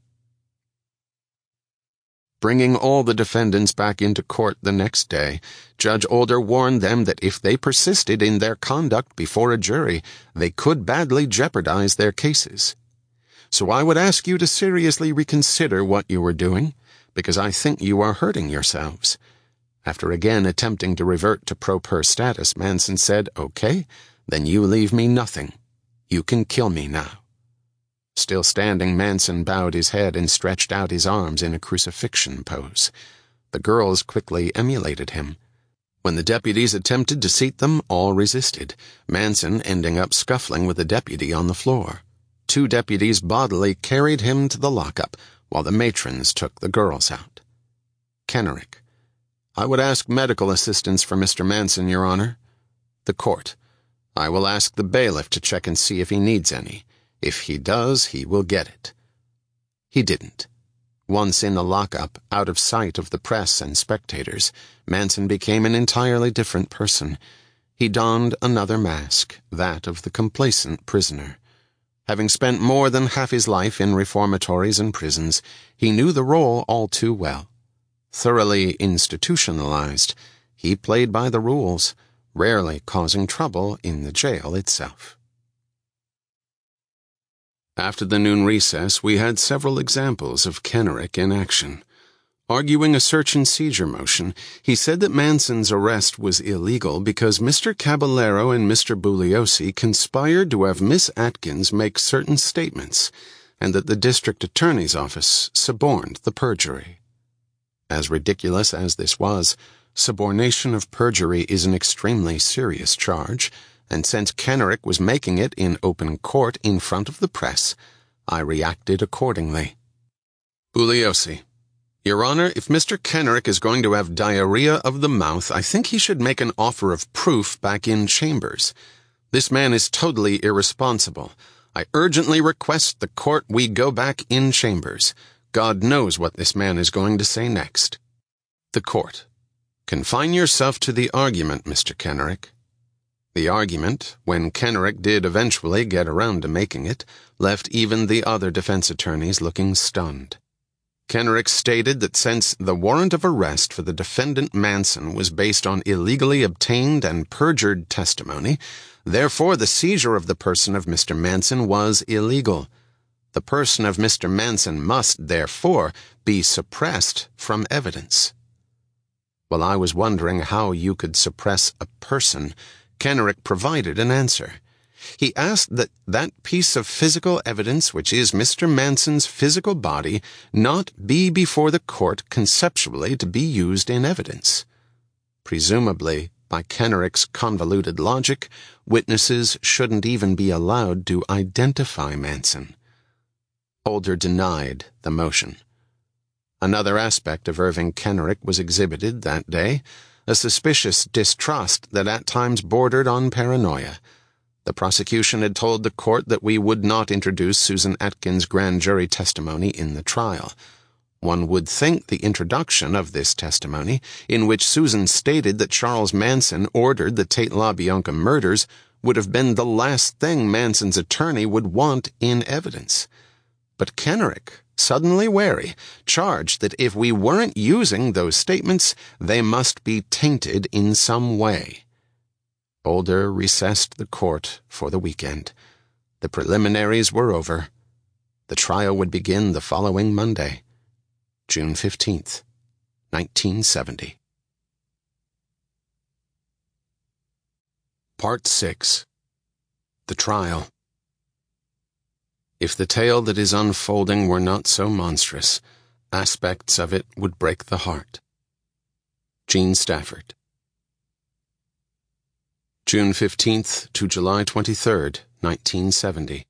Bringing all the defendants back into court the next day, Judge Older warned them that if they persisted in their conduct before a jury, they could badly jeopardize their cases. "So I would ask you to seriously reconsider what you were doing, because I think you are hurting yourselves." After again attempting to revert to pro per status, Manson said, "Okay, then you leave me nothing. You can kill me now." Still standing, Manson bowed his head and stretched out his arms in a crucifixion pose. The girls quickly emulated him. When the deputies attempted to seat them, all resisted, Manson ending up scuffling with a deputy on the floor. 2 deputies bodily carried him to the lockup, while the matrons took the girls out. Kenrick: "I would ask medical assistance for Mr. Manson, Your Honor." The court: "I will ask the bailiff to check and see if he needs any. If he does, he will get it." He didn't. Once in the lockup, out of sight of the press and spectators, Manson became an entirely different person. He donned another mask, that of the complacent prisoner. Having spent more than half his life in reformatories and prisons, he knew the role all too well. Thoroughly institutionalized, he played by the rules, rarely causing trouble in the jail itself. After the noon recess, we had several examples of Kenrick in action. Arguing a search and seizure motion, he said that Manson's arrest was illegal because Mr. Caballero and Mr. Bugliosi conspired to have Miss Atkins make certain statements, and that the district attorney's office suborned the perjury. As ridiculous as this was, subornation of perjury is an extremely serious charge, and since Kenrick was making it in open court in front of the press, I reacted accordingly. Bugliosi: Your Honor, if Mr. Kenrick is going to have diarrhea of the mouth, I think he should make an offer of proof back in chambers. This man is totally irresponsible. I urgently request the court we go back in chambers. God knows what this man is going to say next. The court: Confine yourself to the argument, Mr. Kenrick. The argument, when Kenrick did eventually get around to making it, left even the other defense attorneys looking stunned. Kenrick stated that since the warrant of arrest for the defendant Manson was based on illegally obtained and perjured testimony, therefore the seizure of the person of Mr. Manson was illegal. The person of Mr. Manson must, therefore, be suppressed from evidence. While I was wondering how you could suppress a person, Kenrick provided an answer. He asked that that piece of physical evidence, which is Mr. Manson's physical body, not be before the court conceptually to be used in evidence. Presumably, by Kenrick's convoluted logic, witnesses shouldn't even be allowed to identify Manson. Older denied the motion. Another aspect of Irving Kenrick was exhibited that day, a suspicious distrust that at times bordered on paranoia. The prosecution had told the court that we would not introduce Susan Atkins' grand jury testimony in the trial. One would think the introduction of this testimony, in which Susan stated that Charles Manson ordered the Tate LaBianca murders, would have been the last thing Manson's attorney would want in evidence. But Kenrick, suddenly wary, charged that if we weren't using those statements, they must be tainted in some way. Older recessed the court for the weekend. The preliminaries were over. The trial would begin the following Monday, June 15th, 1970. Part 6. The Trial. If the tale that is unfolding were not so monstrous, aspects of it would break the heart. Gene Stafford. June 15th to July 23rd, 1970.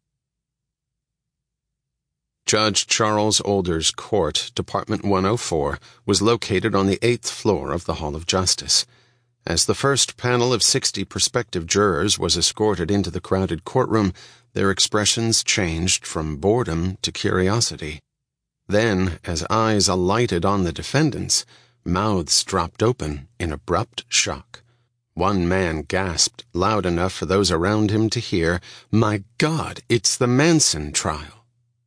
Judge Charles Older's court, Department 104, was located on the 8th floor of the Hall of Justice. As the first panel of 60 prospective jurors was escorted into the crowded courtroom, their expressions changed from boredom to curiosity. Then, as eyes alighted on the defendants, mouths dropped open in abrupt shock. One man gasped loud enough for those around him to hear, "My God, it's the Manson trial."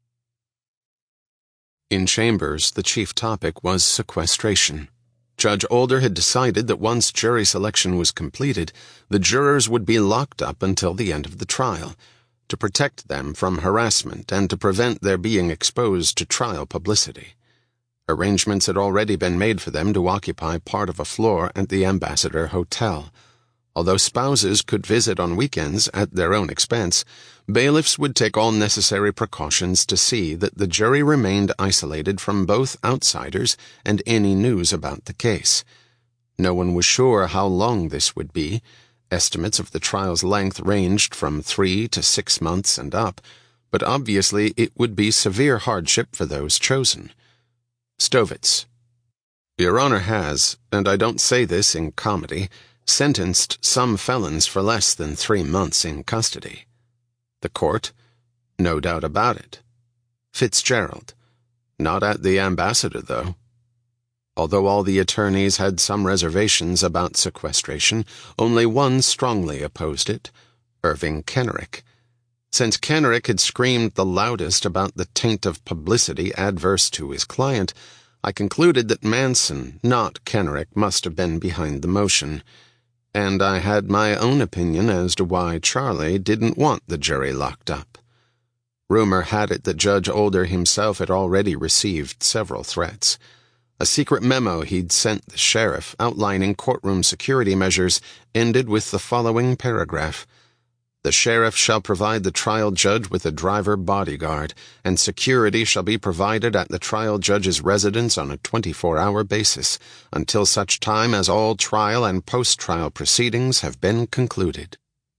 In chambers, the chief topic was sequestration. Judge Older had decided that once jury selection was completed, the jurors would be locked up until the end of the trial, to protect them from harassment and to prevent their being exposed to trial publicity. Arrangements had already been made for them to occupy part of a floor at the Ambassador Hotel. Although spouses could visit on weekends at their own expense, bailiffs would take all necessary precautions to see that the jury remained isolated from both outsiders and any news about the case. No one was sure how long this would be. Estimates of the trial's length ranged from 3 to 6 months and up, but obviously it would be severe hardship for those chosen. Stovitz. Your Honor has, and I don't say this in comedy, sentenced some felons for less than 3 months in custody. The court? No doubt about it. Fitzgerald. Not at the Ambassador, though. Although all the attorneys had some reservations about sequestration, only one strongly opposed it, Irving Kenrick. Since Kenrick had screamed the loudest about the taint of publicity adverse to his client, I concluded that Manson, not Kenrick, must have been behind the motion, and I had my own opinion as to why Charlie didn't want the jury locked up. Rumor had it that Judge Older himself had already received several threats. A secret memo he'd sent the sheriff outlining courtroom security measures ended with the following paragraph: "The sheriff shall provide the trial judge with a driver bodyguard, and security shall be provided at the trial judge's residence on a 24-hour basis, until such time as all trial and post-trial proceedings have been concluded."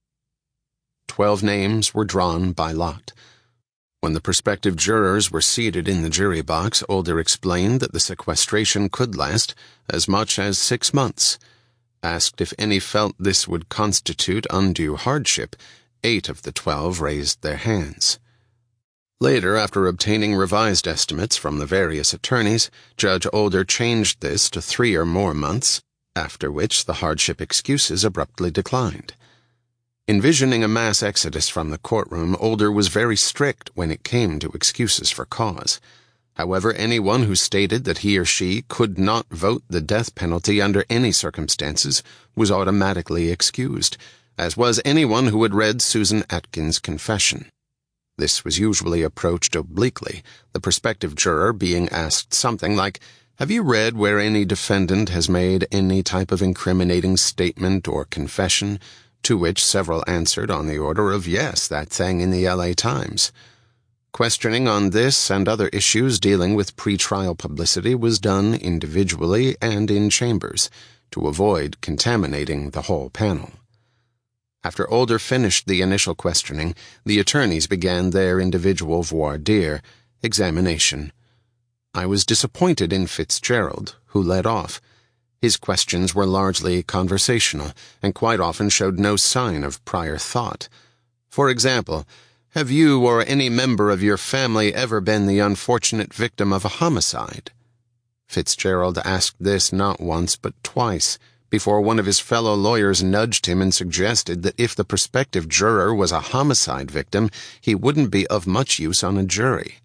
12 names were drawn by lot. When the prospective jurors were seated in the jury box, Older explained that the sequestration could last as much as 6 months. Asked if any felt this would constitute undue hardship, 8 of the 12 raised their hands. Later, after obtaining revised estimates from the various attorneys, Judge Older changed this to 3 or more months, after which the hardship excuses abruptly declined. Envisioning a mass exodus from the courtroom, Older was very strict when it came to excuses for cause. However, anyone who stated that he or she could not vote the death penalty under any circumstances was automatically excused, as was anyone who had read Susan Atkins' confession. This was usually approached obliquely, the prospective juror being asked something like, "Have you read where any defendant has made any type of incriminating statement or confession?" To which several answered on the order of, "Yes, that thing in the LA Times." Questioning on this and other issues dealing with pretrial publicity was done individually and in chambers, to avoid contaminating the whole panel. After Older finished the initial questioning, the attorneys began their individual voir dire, examination. I was disappointed in Fitzgerald, who led off. His questions were largely conversational, and quite often showed no sign of prior thought. For example, "Have you or any member of your family ever been the unfortunate victim of a homicide?" Fitzgerald asked this not once but twice, before one of his fellow lawyers nudged him and suggested that if the prospective juror was a homicide victim, he wouldn't be of much use on a jury.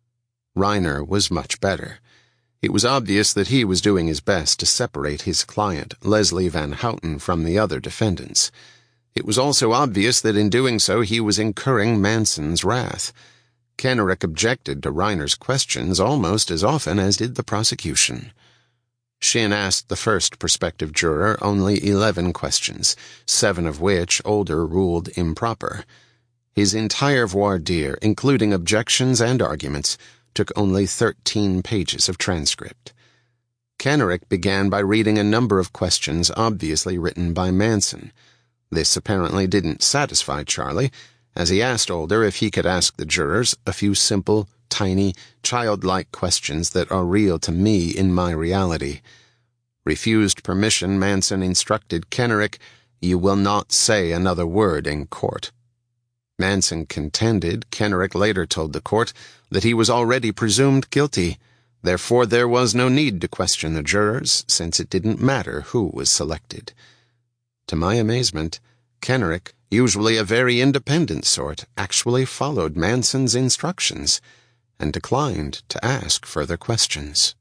Reiner was much better. It was obvious that he was doing his best to separate his client, Leslie Van Houten, from the other defendants. It was also obvious that in doing so he was incurring Manson's wrath. Kenrick objected to Reiner's questions almost as often as did the prosecution. Shin asked the first prospective juror only 11 questions, 7 of which Older ruled improper. His entire voir dire, including objections and arguments, took only 13 pages of transcript. Kenrick began by reading a number of questions obviously written by Manson. This apparently didn't satisfy Charlie, as he asked Older if he could ask the jurors a few simple, tiny, childlike questions that are real to me in my reality. Refused permission, Manson instructed Kenrick, "You will not say another word in court." Manson contended, Kenrick later told the court, that he was already presumed guilty. Therefore, there was no need to question the jurors, since it didn't matter who was selected. To my amazement, Kenrick, usually a very independent sort, actually followed Manson's instructions and declined to ask further questions.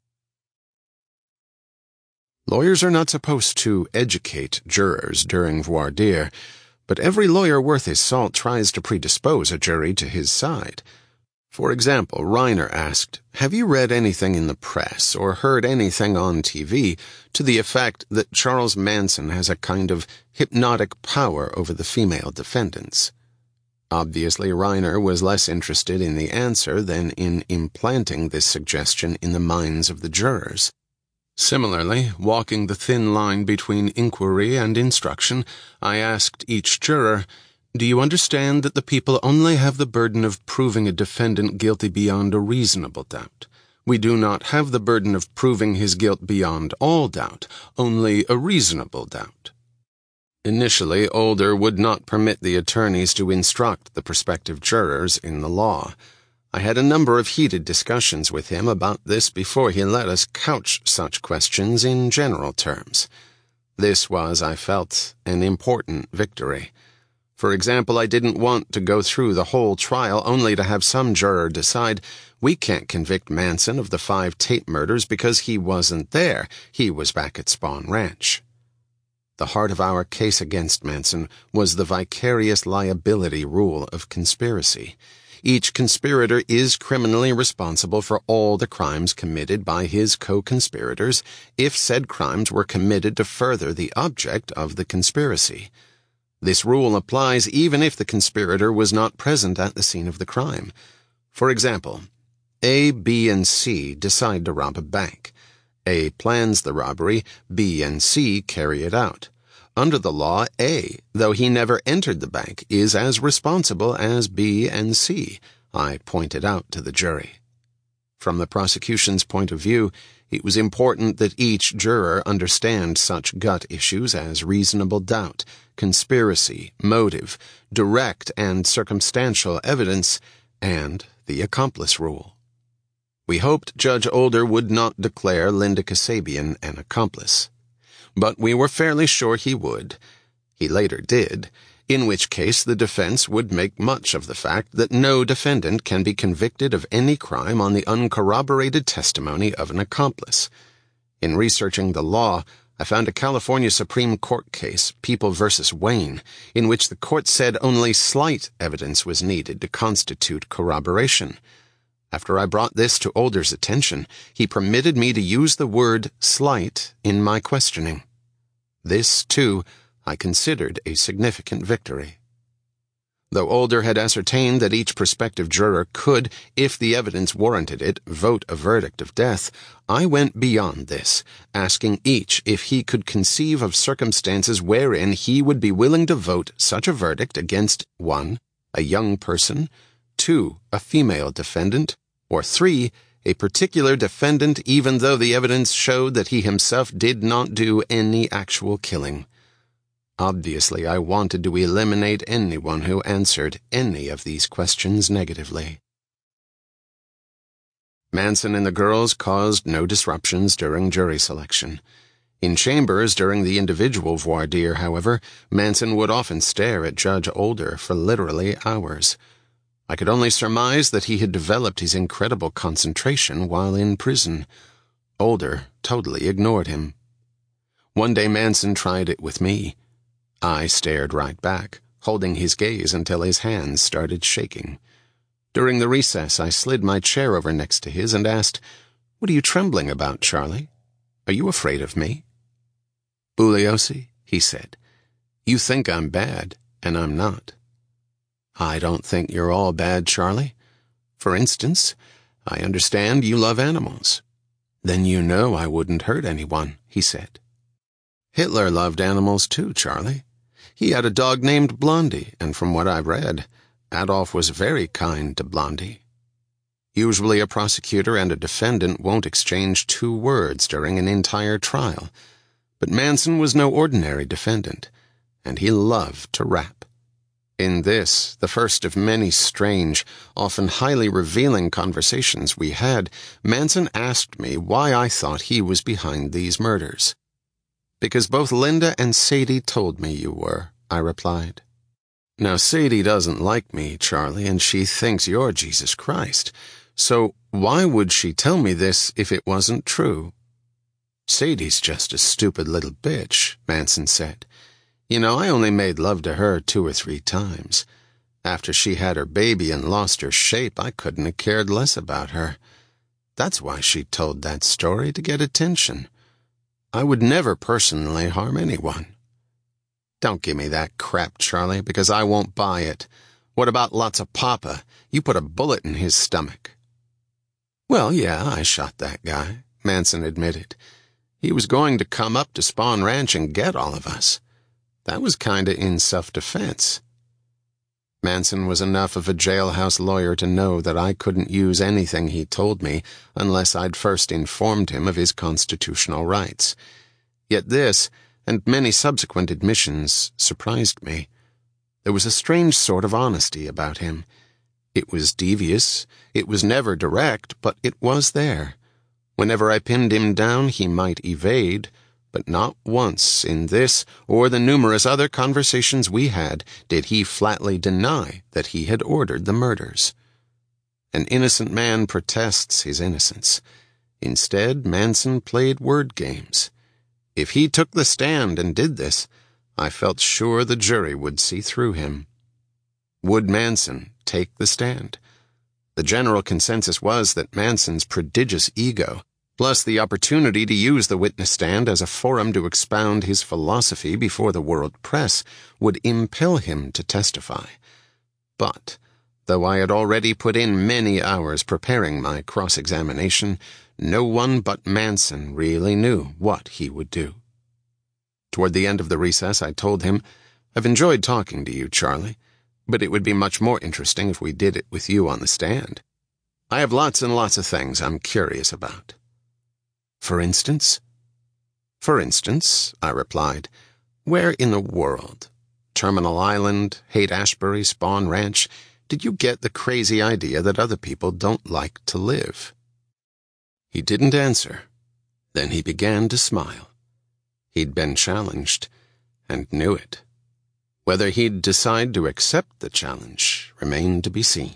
Lawyers are not supposed to educate jurors during voir dire, but every lawyer worth his salt tries to predispose a jury to his side. For example, Reiner asked, "Have you read anything in the press or heard anything on TV to the effect that Charles Manson has a kind of hypnotic power over the female defendants?" Obviously, Reiner was less interested in the answer than in implanting this suggestion in the minds of the jurors. Similarly, walking the thin line between inquiry and instruction, I asked each juror, "Do you understand that the people only have the burden of proving a defendant guilty beyond a reasonable doubt? We do not have the burden of proving his guilt beyond all doubt, only a reasonable doubt." Initially, Older would not permit the attorneys to instruct the prospective jurors in the law. I had a number of heated discussions with him about this before he let us couch such questions in general terms. This was, I felt, an important victory. For example, I didn't want to go through the whole trial only to have some juror decide, we can't convict Manson of the 5 Tate murders because he wasn't there. He was back at Spahn Ranch. The heart of our case against Manson was the vicarious liability rule of conspiracy. Each conspirator is criminally responsible for all the crimes committed by his co-conspirators if said crimes were committed to further the object of the conspiracy. This rule applies even if the conspirator was not present at the scene of the crime. For example, A, B, and C decide to rob a bank. A plans the robbery, B and C carry it out. Under the law, A, though he never entered the bank, is as responsible as B and C, I pointed out to the jury. From the prosecution's point of view, it was important that each juror understand such gut issues as reasonable doubt, conspiracy, motive, direct and circumstantial evidence, and the accomplice rule. We hoped Judge Older would not declare Linda Kasabian an accomplice. But we were fairly sure he would. He later did, in which case the defense would make much of the fact that no defendant can be convicted of any crime on the uncorroborated testimony of an accomplice. In researching the law, I found a California Supreme Court case, People v. Wayne, in which the court said only slight evidence was needed to constitute corroboration. After I brought this to Older's attention, he permitted me to use the word slight in my questioning. This, too, I considered a significant victory. Though Older had ascertained that each prospective juror could, if the evidence warranted it, vote a verdict of death, I went beyond this, asking each if he could conceive of circumstances wherein he would be willing to vote such a verdict against 1. A young person, 2. A female defendant, or 3. A particular defendant even though the evidence showed that he himself did not do any actual killing. Obviously, I wanted to eliminate anyone who answered any of these questions negatively. Manson and the girls caused no disruptions during jury selection. In chambers during the individual voir dire, however, Manson would often stare at Judge Older for literally hours. I could only surmise that he had developed his incredible concentration while in prison. Older totally ignored him. One day Manson tried it with me. I stared right back, holding his gaze until his hands started shaking. During the recess, I slid my chair over next to his and asked, "What are you trembling about, Charlie? Are you afraid of me?" "Bugliosi," he said, "you think I'm bad, and I'm not." "I don't think you're all bad, Charlie. For instance, I understand you love animals." "Then you know I wouldn't hurt anyone," he said. "Hitler loved animals too, Charlie. He had a dog named Blondie, and from what I've read, Adolf was very kind to Blondie." Usually a prosecutor and a defendant won't exchange 2 words during an entire trial, but Manson was no ordinary defendant, and he loved to rap. In this, the first of many strange, often highly revealing conversations we had, Manson asked me why I thought he was behind these murders. "Because both Linda and Sadie told me you were," I replied. "Now, Sadie doesn't like me, Charlie, and she thinks you're Jesus Christ. So why would she tell me this if it wasn't true?" "Sadie's just a stupid little bitch," Manson said. "You know, I only made love to her 2 or 3 times. After she had her baby and lost her shape, I couldn't have cared less about her. That's why she told that story, to get attention. I would never personally harm anyone." "Don't give me that crap, Charlie, because I won't buy it. What about lots of Papa? You put a bullet in his stomach." "Well, yeah, I shot that guy," Manson admitted. "He was going to come up to Spahn Ranch and get all of us. That was kinda in self-defense." Manson was enough of a jailhouse lawyer to know that I couldn't use anything he told me unless I'd first informed him of his constitutional rights. Yet this, and many subsequent admissions, surprised me. There was a strange sort of honesty about him. It was devious, it was never direct, but it was there. Whenever I pinned him down, he might evade, But not once in this or the numerous other conversations we had did he flatly deny that he had ordered the murders. An innocent man protests his innocence. Instead, Manson played word games. If he took the stand and did this, I felt sure the jury would see through him. Would Manson take the stand? The general consensus was that Manson's prodigious ego, plus the opportunity to use the witness stand as a forum to expound his philosophy before the world press, would impel him to testify. But, though I had already put in many hours preparing my cross-examination, no one but Manson really knew what he would do. Toward the end of the recess, I told him, "I've enjoyed talking to you, Charlie, but it would be much more interesting if we did it with you on the stand. I have lots and lots of things I'm curious about." "For instance?" "For instance," I replied, "where in the world, Terminal Island, Haight-Ashbury, Spahn Ranch, did you get the crazy idea that other people don't like to live?" He didn't answer. Then he began to smile. He'd been challenged, and knew it. Whether he'd decide to accept the challenge remained to be seen.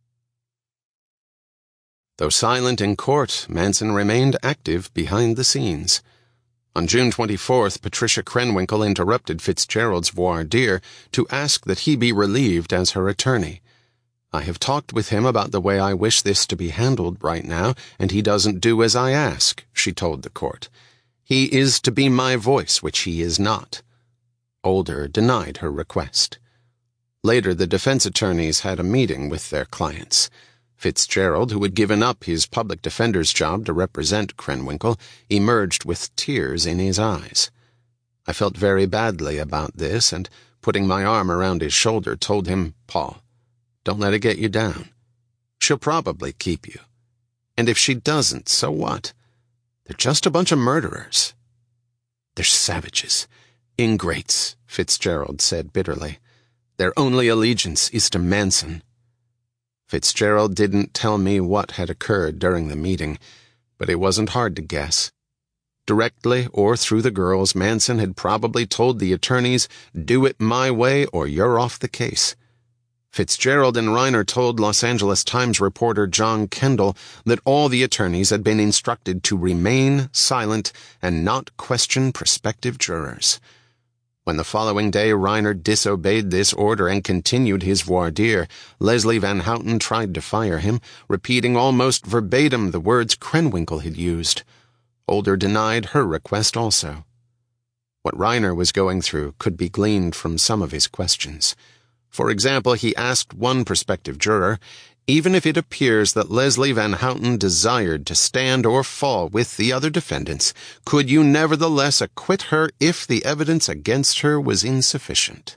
Though silent in court, Manson remained active behind the scenes. On June 24th, Patricia Krenwinkel interrupted Fitzgerald's voir dire to ask that he be relieved as her attorney. "I have talked with him about the way I wish this to be handled right now, and he doesn't do as I ask," she told the court. "He is to be my voice, which he is not." Older denied her request. Later, the defense attorneys had a meeting with their clients. Fitzgerald, who had given up his public defender's job to represent Krenwinkel, emerged with tears in his eyes. I felt very badly about this, and, putting my arm around his shoulder, told him, "Paul, don't let it get you down. She'll probably keep you. And if she doesn't, so what? They're just a bunch of murderers." "They're savages, ingrates," Fitzgerald said bitterly. "Their only allegiance is to Manson." Fitzgerald didn't tell me what had occurred during the meeting, but it wasn't hard to guess. Directly or through the girls, Manson had probably told the attorneys, "Do it my way or you're off the case." Fitzgerald and Reiner told Los Angeles Times reporter John Kendall that all the attorneys had been instructed to remain silent and not question prospective jurors. When the following day Reiner disobeyed this order and continued his voir dire, Leslie Van Houten tried to fire him, repeating almost verbatim the words Krenwinkel had used. Older denied her request also. What Reiner was going through could be gleaned from some of his questions. For example, he asked one prospective juror, "Even if it appears that Leslie Van Houten desired to stand or fall with the other defendants, could you nevertheless acquit her if the evidence against her was insufficient?"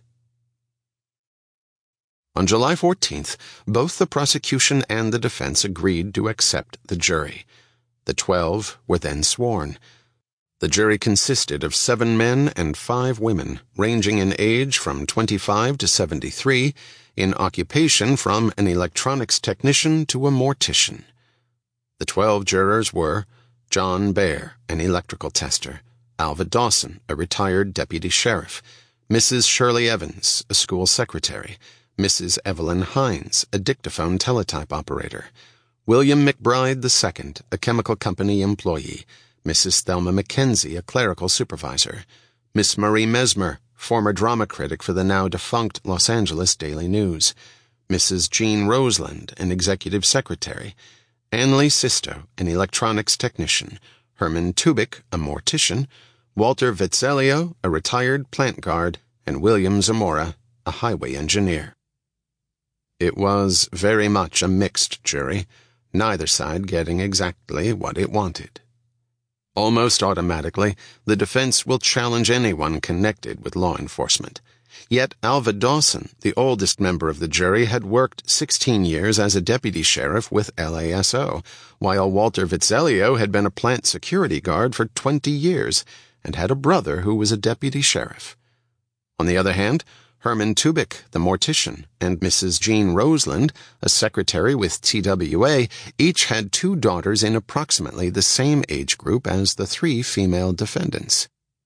On July 14th, both the prosecution and the defense agreed to accept the jury. The 12 were then sworn. The jury consisted of 7 men and 5 women, ranging in age from 25 to 73, in occupation from an electronics technician to a mortician. The 12 jurors were John Baer, an electrical tester, Alva Dawson, a retired deputy sheriff, Mrs. Shirley Evans, a school secretary, Mrs. Evelyn Hines, a dictaphone teletype operator, William McBride II, a chemical company employee, Mrs. Thelma Mackenzie, a clerical supervisor, Miss Marie Mesmer, former drama critic for the now-defunct Los Angeles Daily News, Mrs. Jean Roseland, an executive secretary, Anne-Lee Sisto, an electronics technician, Herman Tubik, a mortician, Walter Vizzelio, a retired plant guard, and William Zamora, a highway engineer. It was very much a mixed jury, neither side getting exactly what it wanted. Almost automatically, the defense will challenge anyone connected with law enforcement. Yet Alva Dawson, the oldest member of the jury, had worked 16 years as a deputy sheriff with LASO, while Walter Vizzelio had been a plant security guard for 20 years and had a brother who was a deputy sheriff. On the other hand, Herman Tubik, the mortician, and Mrs. Jean Roseland, a secretary with TWA, each had 2 daughters in approximately the same age group as the 3 female defendants.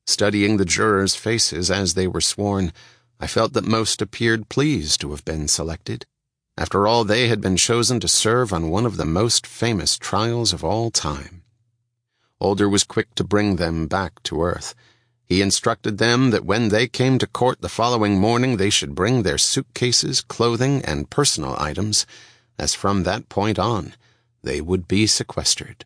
Studying the jurors' faces as they were sworn, I felt that most appeared pleased to have been selected. After all, they had been chosen to serve on one of the most famous trials of all time. Older was quick to bring them back to earth. He instructed them that when they came to court the following morning they should bring their suitcases, clothing, and personal items, as from that point on they would be sequestered.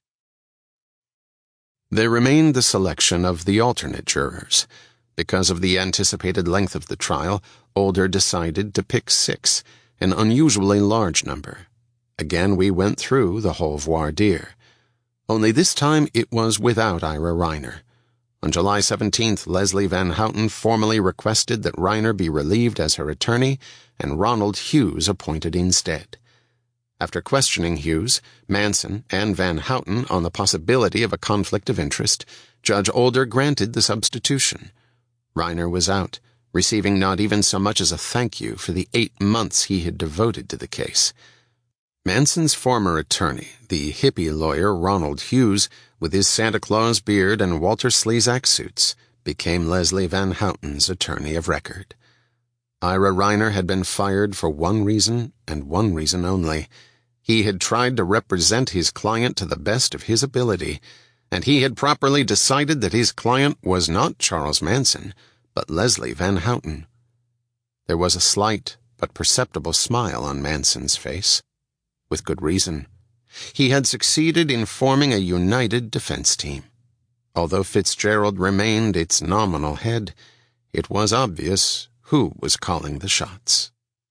There remained the selection of the alternate jurors. Because of the anticipated length of the trial, Older decided to pick 6, an unusually large number. Again we went through the whole voir dire. Only this time it was without Ira Reiner. On July 17th, Leslie Van Houten formally requested that Reiner be relieved as her attorney and Ronald Hughes appointed instead. After questioning Hughes, Manson, and Van Houten on the possibility of a conflict of interest, Judge Older granted the substitution. Reiner was out, receiving not even so much as a thank you for the 8 months he had devoted to the case. Manson's former attorney, the hippie lawyer Ronald Hughes, with his Santa Claus beard and Walter Slezak suits, became Leslie Van Houten's attorney of record. Ira Reiner had been fired for one reason and one reason only. He had tried to represent his client to the best of his ability, and he had properly decided that his client was not Charles Manson, but Leslie Van Houten. There was a slight but perceptible smile on Manson's face. With good reason. He had succeeded in forming a united defense team. Although Fitzgerald remained its nominal head, it was obvious who was calling the shots.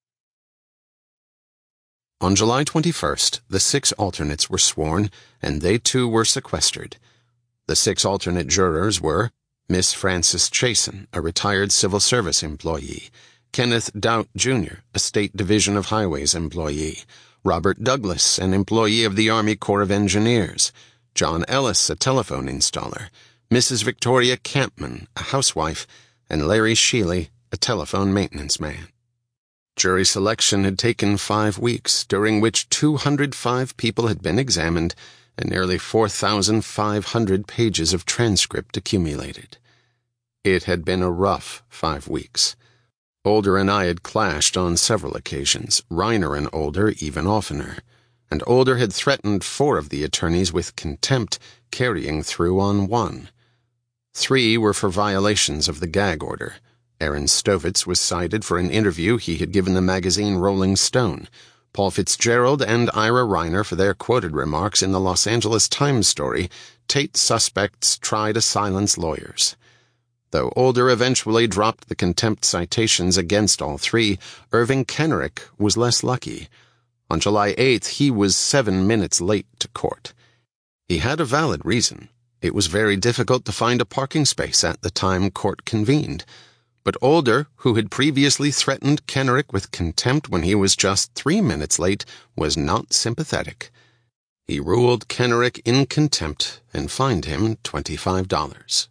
On July 21st, the 6 alternates were sworn, and they too were sequestered. The 6 alternate jurors were Miss Frances Chasen, a retired civil service employee; Kenneth Doubt, Jr., a State Division of Highways employee; Robert Douglas, an employee of the Army Corps of Engineers; John Ellis, a telephone installer; Mrs. Victoria Campman, a housewife; and Larry Sheely, a telephone maintenance man. Jury selection had taken 5 weeks, during which 205 people had been examined and nearly 4,500 pages of transcript accumulated. It had been a rough 5 weeks. Older and I had clashed on several occasions, Reiner and Older even oftener, and Older had threatened 4 of the attorneys with contempt, carrying through on 1. 3 were for violations of the gag order. Aaron Stovitz was cited for an interview he had given the magazine Rolling Stone, Paul Fitzgerald and Ira Reiner for their quoted remarks in the Los Angeles Times story, Tate Suspects Try to Silence Lawyers. Though Older eventually dropped the contempt citations against all 3, Irving Kenrick was less lucky. On July 8th, he was 7 minutes late to court. He had a valid reason. It was very difficult to find a parking space at the time court convened. But Older, who had previously threatened Kenrick with contempt when he was just 3 minutes late, was not sympathetic. He ruled Kenrick in contempt and fined him $25.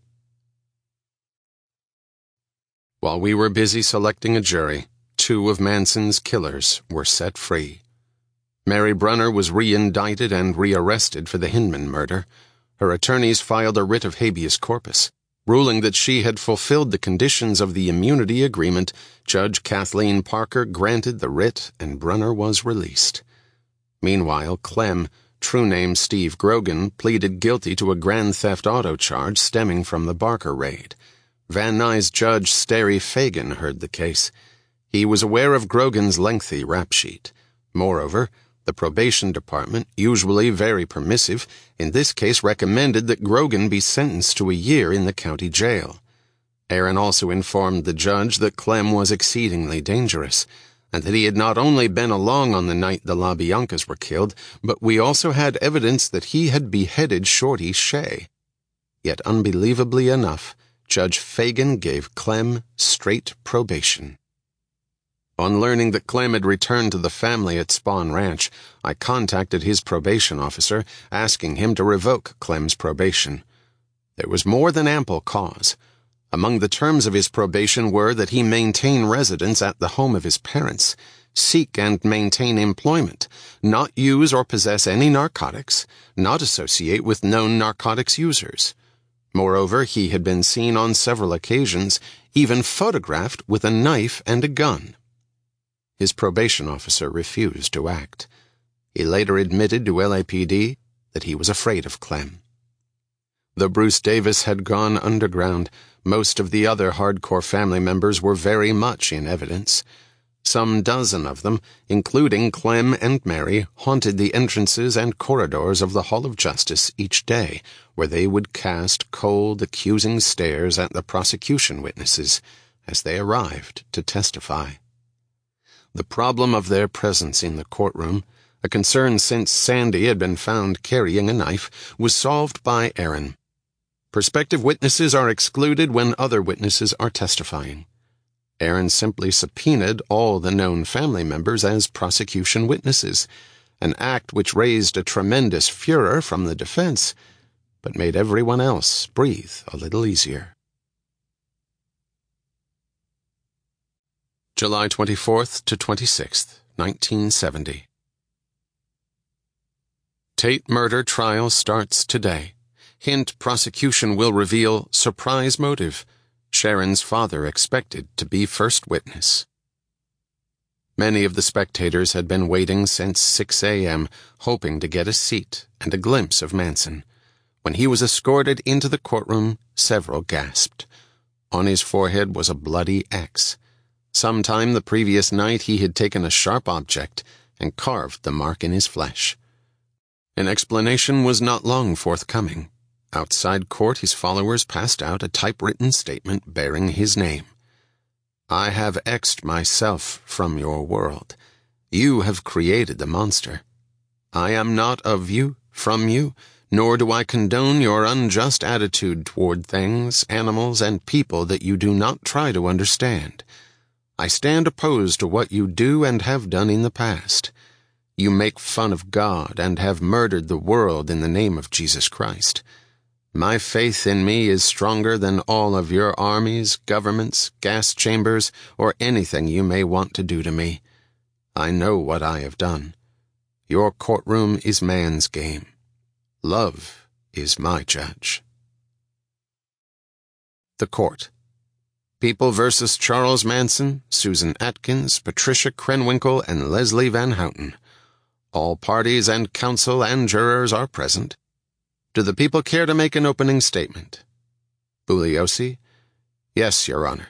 While we were busy selecting a jury, 2 of Manson's killers were set free. Mary Brunner was re-indicted and re-arrested for the Hinman murder. Her attorneys filed a writ of habeas corpus. Ruling that she had fulfilled the conditions of the immunity agreement, Judge Kathleen Parker granted the writ and Brunner was released. Meanwhile, Clem, true name Steve Grogan, pleaded guilty to a grand theft auto charge stemming from the Barker raid. Van Nuys Judge Steri Fagan heard the case. He was aware of Grogan's lengthy rap sheet. Moreover, the probation department, usually very permissive, in this case recommended that Grogan be sentenced to a year in the county jail. Aaron also informed the judge that Clem was exceedingly dangerous, and that he had not only been along on the night the LaBiancas were killed, but we also had evidence that he had beheaded Shorty Shea. Yet unbelievably enough, Judge Fagan gave Clem straight probation. On learning that Clem had returned to the family at Spahn Ranch, I contacted his probation officer, asking him to revoke Clem's probation. There was more than ample cause. Among the terms of his probation were that he maintain residence at the home of his parents, seek and maintain employment, not use or possess any narcotics, not associate with known narcotics users. Moreover, he had been seen on several occasions, even photographed with a knife and a gun. His probation officer refused to act. He later admitted to LAPD that he was afraid of Clem. Though Bruce Davis had gone underground, most of the other hardcore family members were very much in evidence. Some dozen of them, including Clem and Mary, haunted the entrances and corridors of the Hall of Justice each day, where they would cast cold, accusing stares at the prosecution witnesses as they arrived to testify. The problem of their presence in the courtroom, a concern since Sandy had been found carrying a knife, was solved by Aaron. Prospective witnesses are excluded when other witnesses are testifying. Aaron simply subpoenaed all the known family members as prosecution witnesses, an act which raised a tremendous furor from the defense, but made everyone else breathe a little easier. July 24th to 26th, 1970. Tate murder trial starts today. Hint prosecution will reveal surprise motive. Sharon's father expected to be first witness. Many of the spectators had been waiting since 6 a.m., hoping to get a seat and a glimpse of Manson. When he was escorted into the courtroom, several gasped. On his forehead was a bloody X. Sometime the previous night he had taken a sharp object and carved the mark in his flesh. An explanation was not long forthcoming. Outside court, his followers passed out a typewritten statement bearing his name. I have X'd myself from your world. You have created the monster. I am not of you, from you, nor do I condone your unjust attitude toward things, animals, and people that you do not try to understand. I stand opposed to what you do and have done in the past. You make fun of God and have murdered the world in the name of Jesus Christ. My faith in me is stronger than all of your armies, governments, gas chambers, or anything you may want to do to me. I know what I have done. Your courtroom is man's game. Love is my judge. The Court. People versus Charles Manson, Susan Atkins, Patricia Krenwinkel, and Leslie Van Houten. All parties and counsel and jurors are present. Do the people care to make an opening statement? Bugliosi? Yes, Your Honor.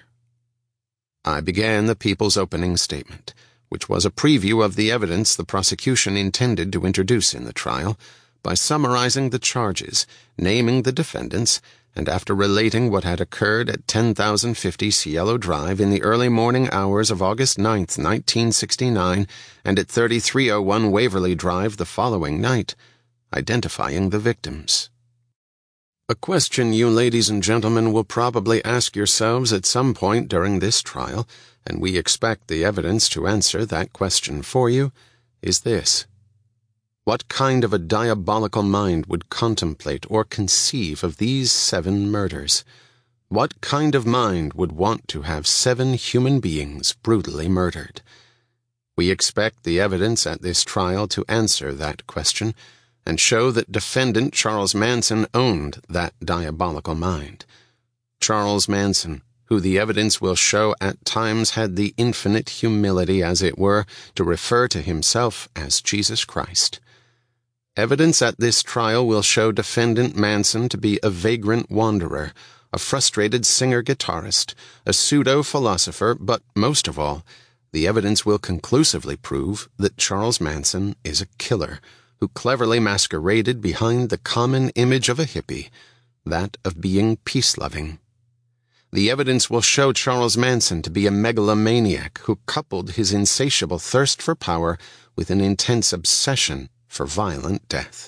I began the people's opening statement, which was a preview of the evidence the prosecution intended to introduce in the trial, by summarizing the charges, naming the defendants, and after relating what had occurred at 10,050 Cielo Drive in the early morning hours of August 9th, 1969, and at 3301 Waverly Drive the following night, identifying the victims. A question you ladies and gentlemen will probably ask yourselves at some point during this trial, and we expect the evidence to answer that question for you, is this. What kind of a diabolical mind would contemplate or conceive of these 7 murders? What kind of mind would want to have 7 human beings brutally murdered? We expect the evidence at this trial to answer that question, and show that defendant Charles Manson owned that diabolical mind. Charles Manson, who the evidence will show at times had the infinite humility, as it were, to refer to himself as Jesus Christ. Evidence at this trial will show defendant Manson to be a vagrant wanderer, a frustrated singer-guitarist, a pseudo-philosopher, but most of all, the evidence will conclusively prove that Charles Manson is a killer, who cleverly masqueraded behind the common image of a hippie, that of being peace-loving. The evidence will show Charles Manson to be a megalomaniac who coupled his insatiable thirst for power with an intense obsession for violent death.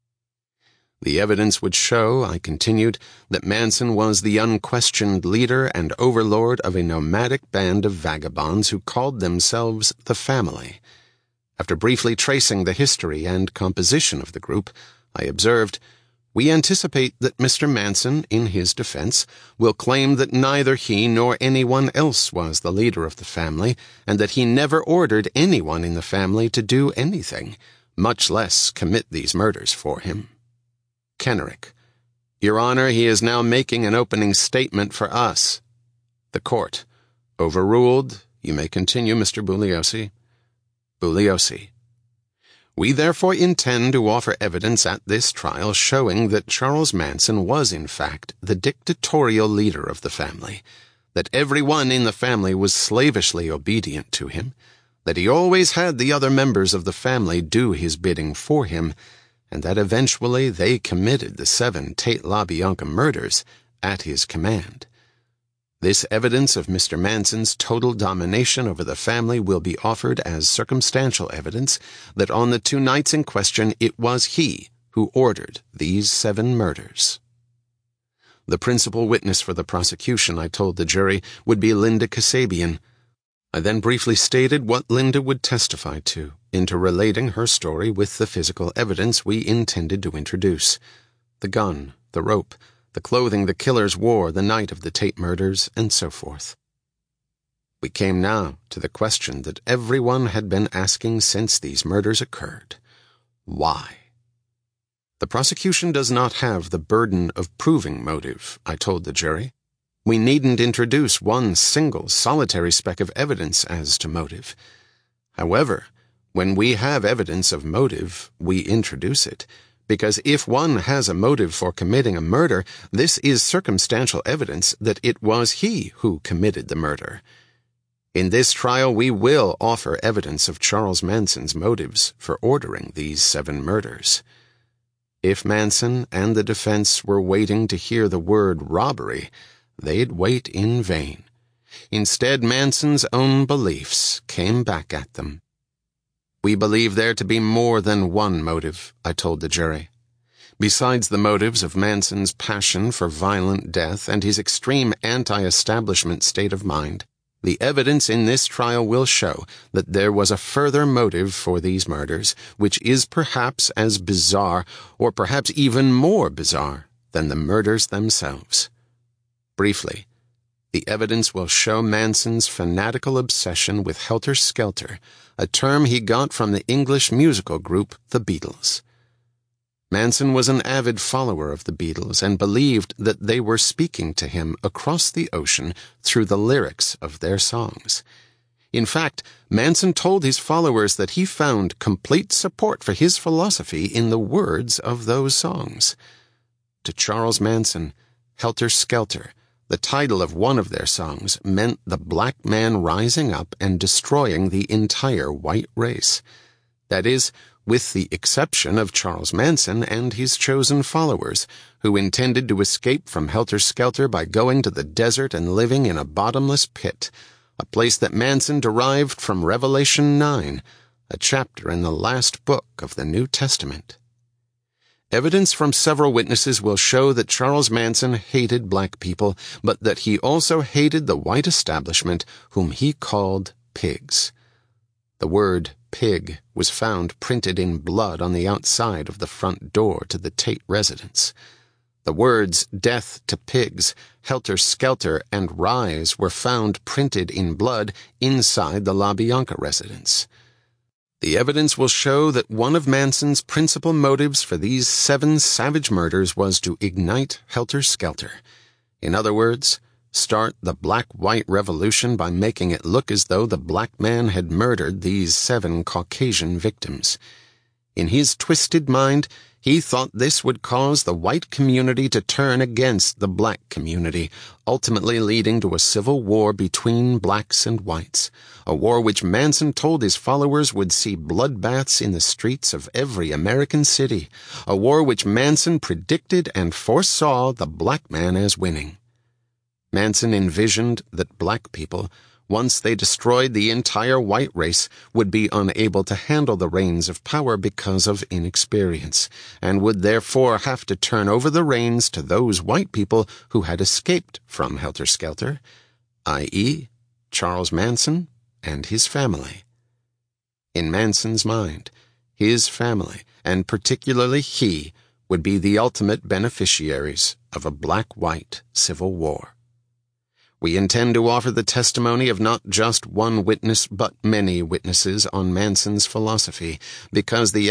The evidence would show, I continued, that Manson was the unquestioned leader and overlord of a nomadic band of vagabonds who called themselves the Family. After briefly tracing the history and composition of the group, I observed, we anticipate that Mr. Manson, in his defense, will claim that neither he nor anyone else was the leader of the family, and that he never ordered anyone in the family to do anything, much less commit these murders for him. Kenrick. Your Honor, he is now making an opening statement for us. The Court. Overruled. You may continue, Mr. Bugliosi. Bugliosi. We therefore intend to offer evidence at this trial showing that Charles Manson was in fact the dictatorial leader of the family, that everyone in the family was slavishly obedient to him, that he always had the other members of the family do his bidding for him, and that eventually they committed the 7 Tate LaBianca murders at his command. This evidence of Mr. Manson's total domination over the family will be offered as circumstantial evidence that on the 2 nights in question it was he who ordered these 7 murders. The principal witness for the prosecution, I told the jury, would be Linda Kasabian. I then briefly stated what Linda would testify to, interrelating her story with the physical evidence we intended to introduce: the gun, the rope, the clothing the killers wore the night of the Tate murders, and so forth. We came now to the question that everyone had been asking since these murders occurred. Why? The prosecution does not have the burden of proving motive, I told the jury. We needn't introduce one single solitary speck of evidence as to motive. However, when we have evidence of motive, we introduce it, because if one has a motive for committing a murder, this is circumstantial evidence that it was he who committed the murder. In this trial, we will offer evidence of Charles Manson's motives for ordering these 7 murders. If Manson and the defense were waiting to hear the word robbery, they'd wait in vain. Instead, Manson's own beliefs came back at them. We believe there to be more than one motive, I told the jury. Besides the motives of Manson's passion for violent death and his extreme anti-establishment state of mind, the evidence in this trial will show that there was a further motive for these murders, which is perhaps as bizarre, or perhaps even more bizarre, than the murders themselves. Briefly, the evidence will show Manson's fanatical obsession with helter-skelter, a term he got from the English musical group The Beatles. Manson was an avid follower of the Beatles and believed that they were speaking to him across the ocean through the lyrics of their songs. In fact, Manson told his followers that he found complete support for his philosophy in the words of those songs. To Charles Manson, Helter-Skelter, the title of one of their songs, meant the black man rising up and destroying the entire white race. That is, with the exception of Charles Manson and his chosen followers, who intended to escape from helter-skelter by going to the desert and living in a bottomless pit, a place that Manson derived from Revelation 9, a chapter in the last book of the New Testament. Evidence from several witnesses will show that Charles Manson hated black people, but that he also hated the white establishment, whom he called pigs. The word pig was found printed in blood on the outside of the front door to the Tate residence. The words "Death to Pigs," "Helter-Skelter," and "Rise" were found printed in blood inside the LaBianca residence. The evidence will show that one of Manson's principal motives for these 7 savage murders was to ignite helter-skelter. In other words, start the black-white revolution by making it look as though the black man had murdered these 7 Caucasian victims. In his twisted mind, he thought this would cause the white community to turn against the black community, ultimately leading to a civil war between blacks and whites, a war which Manson told his followers would see bloodbaths in the streets of every American city, a war which Manson predicted and foresaw the black man as winning. Manson envisioned that black people, once they destroyed the entire white race, would be unable to handle the reins of power because of inexperience, and would therefore have to turn over the reins to those white people who had escaped from helter-skelter, i.e., Charles Manson and his family. In Manson's mind, his family, and particularly he, would be the ultimate beneficiaries of a black-white civil war. We intend to offer the testimony of not just one witness but many witnesses on Manson's philosophy, because the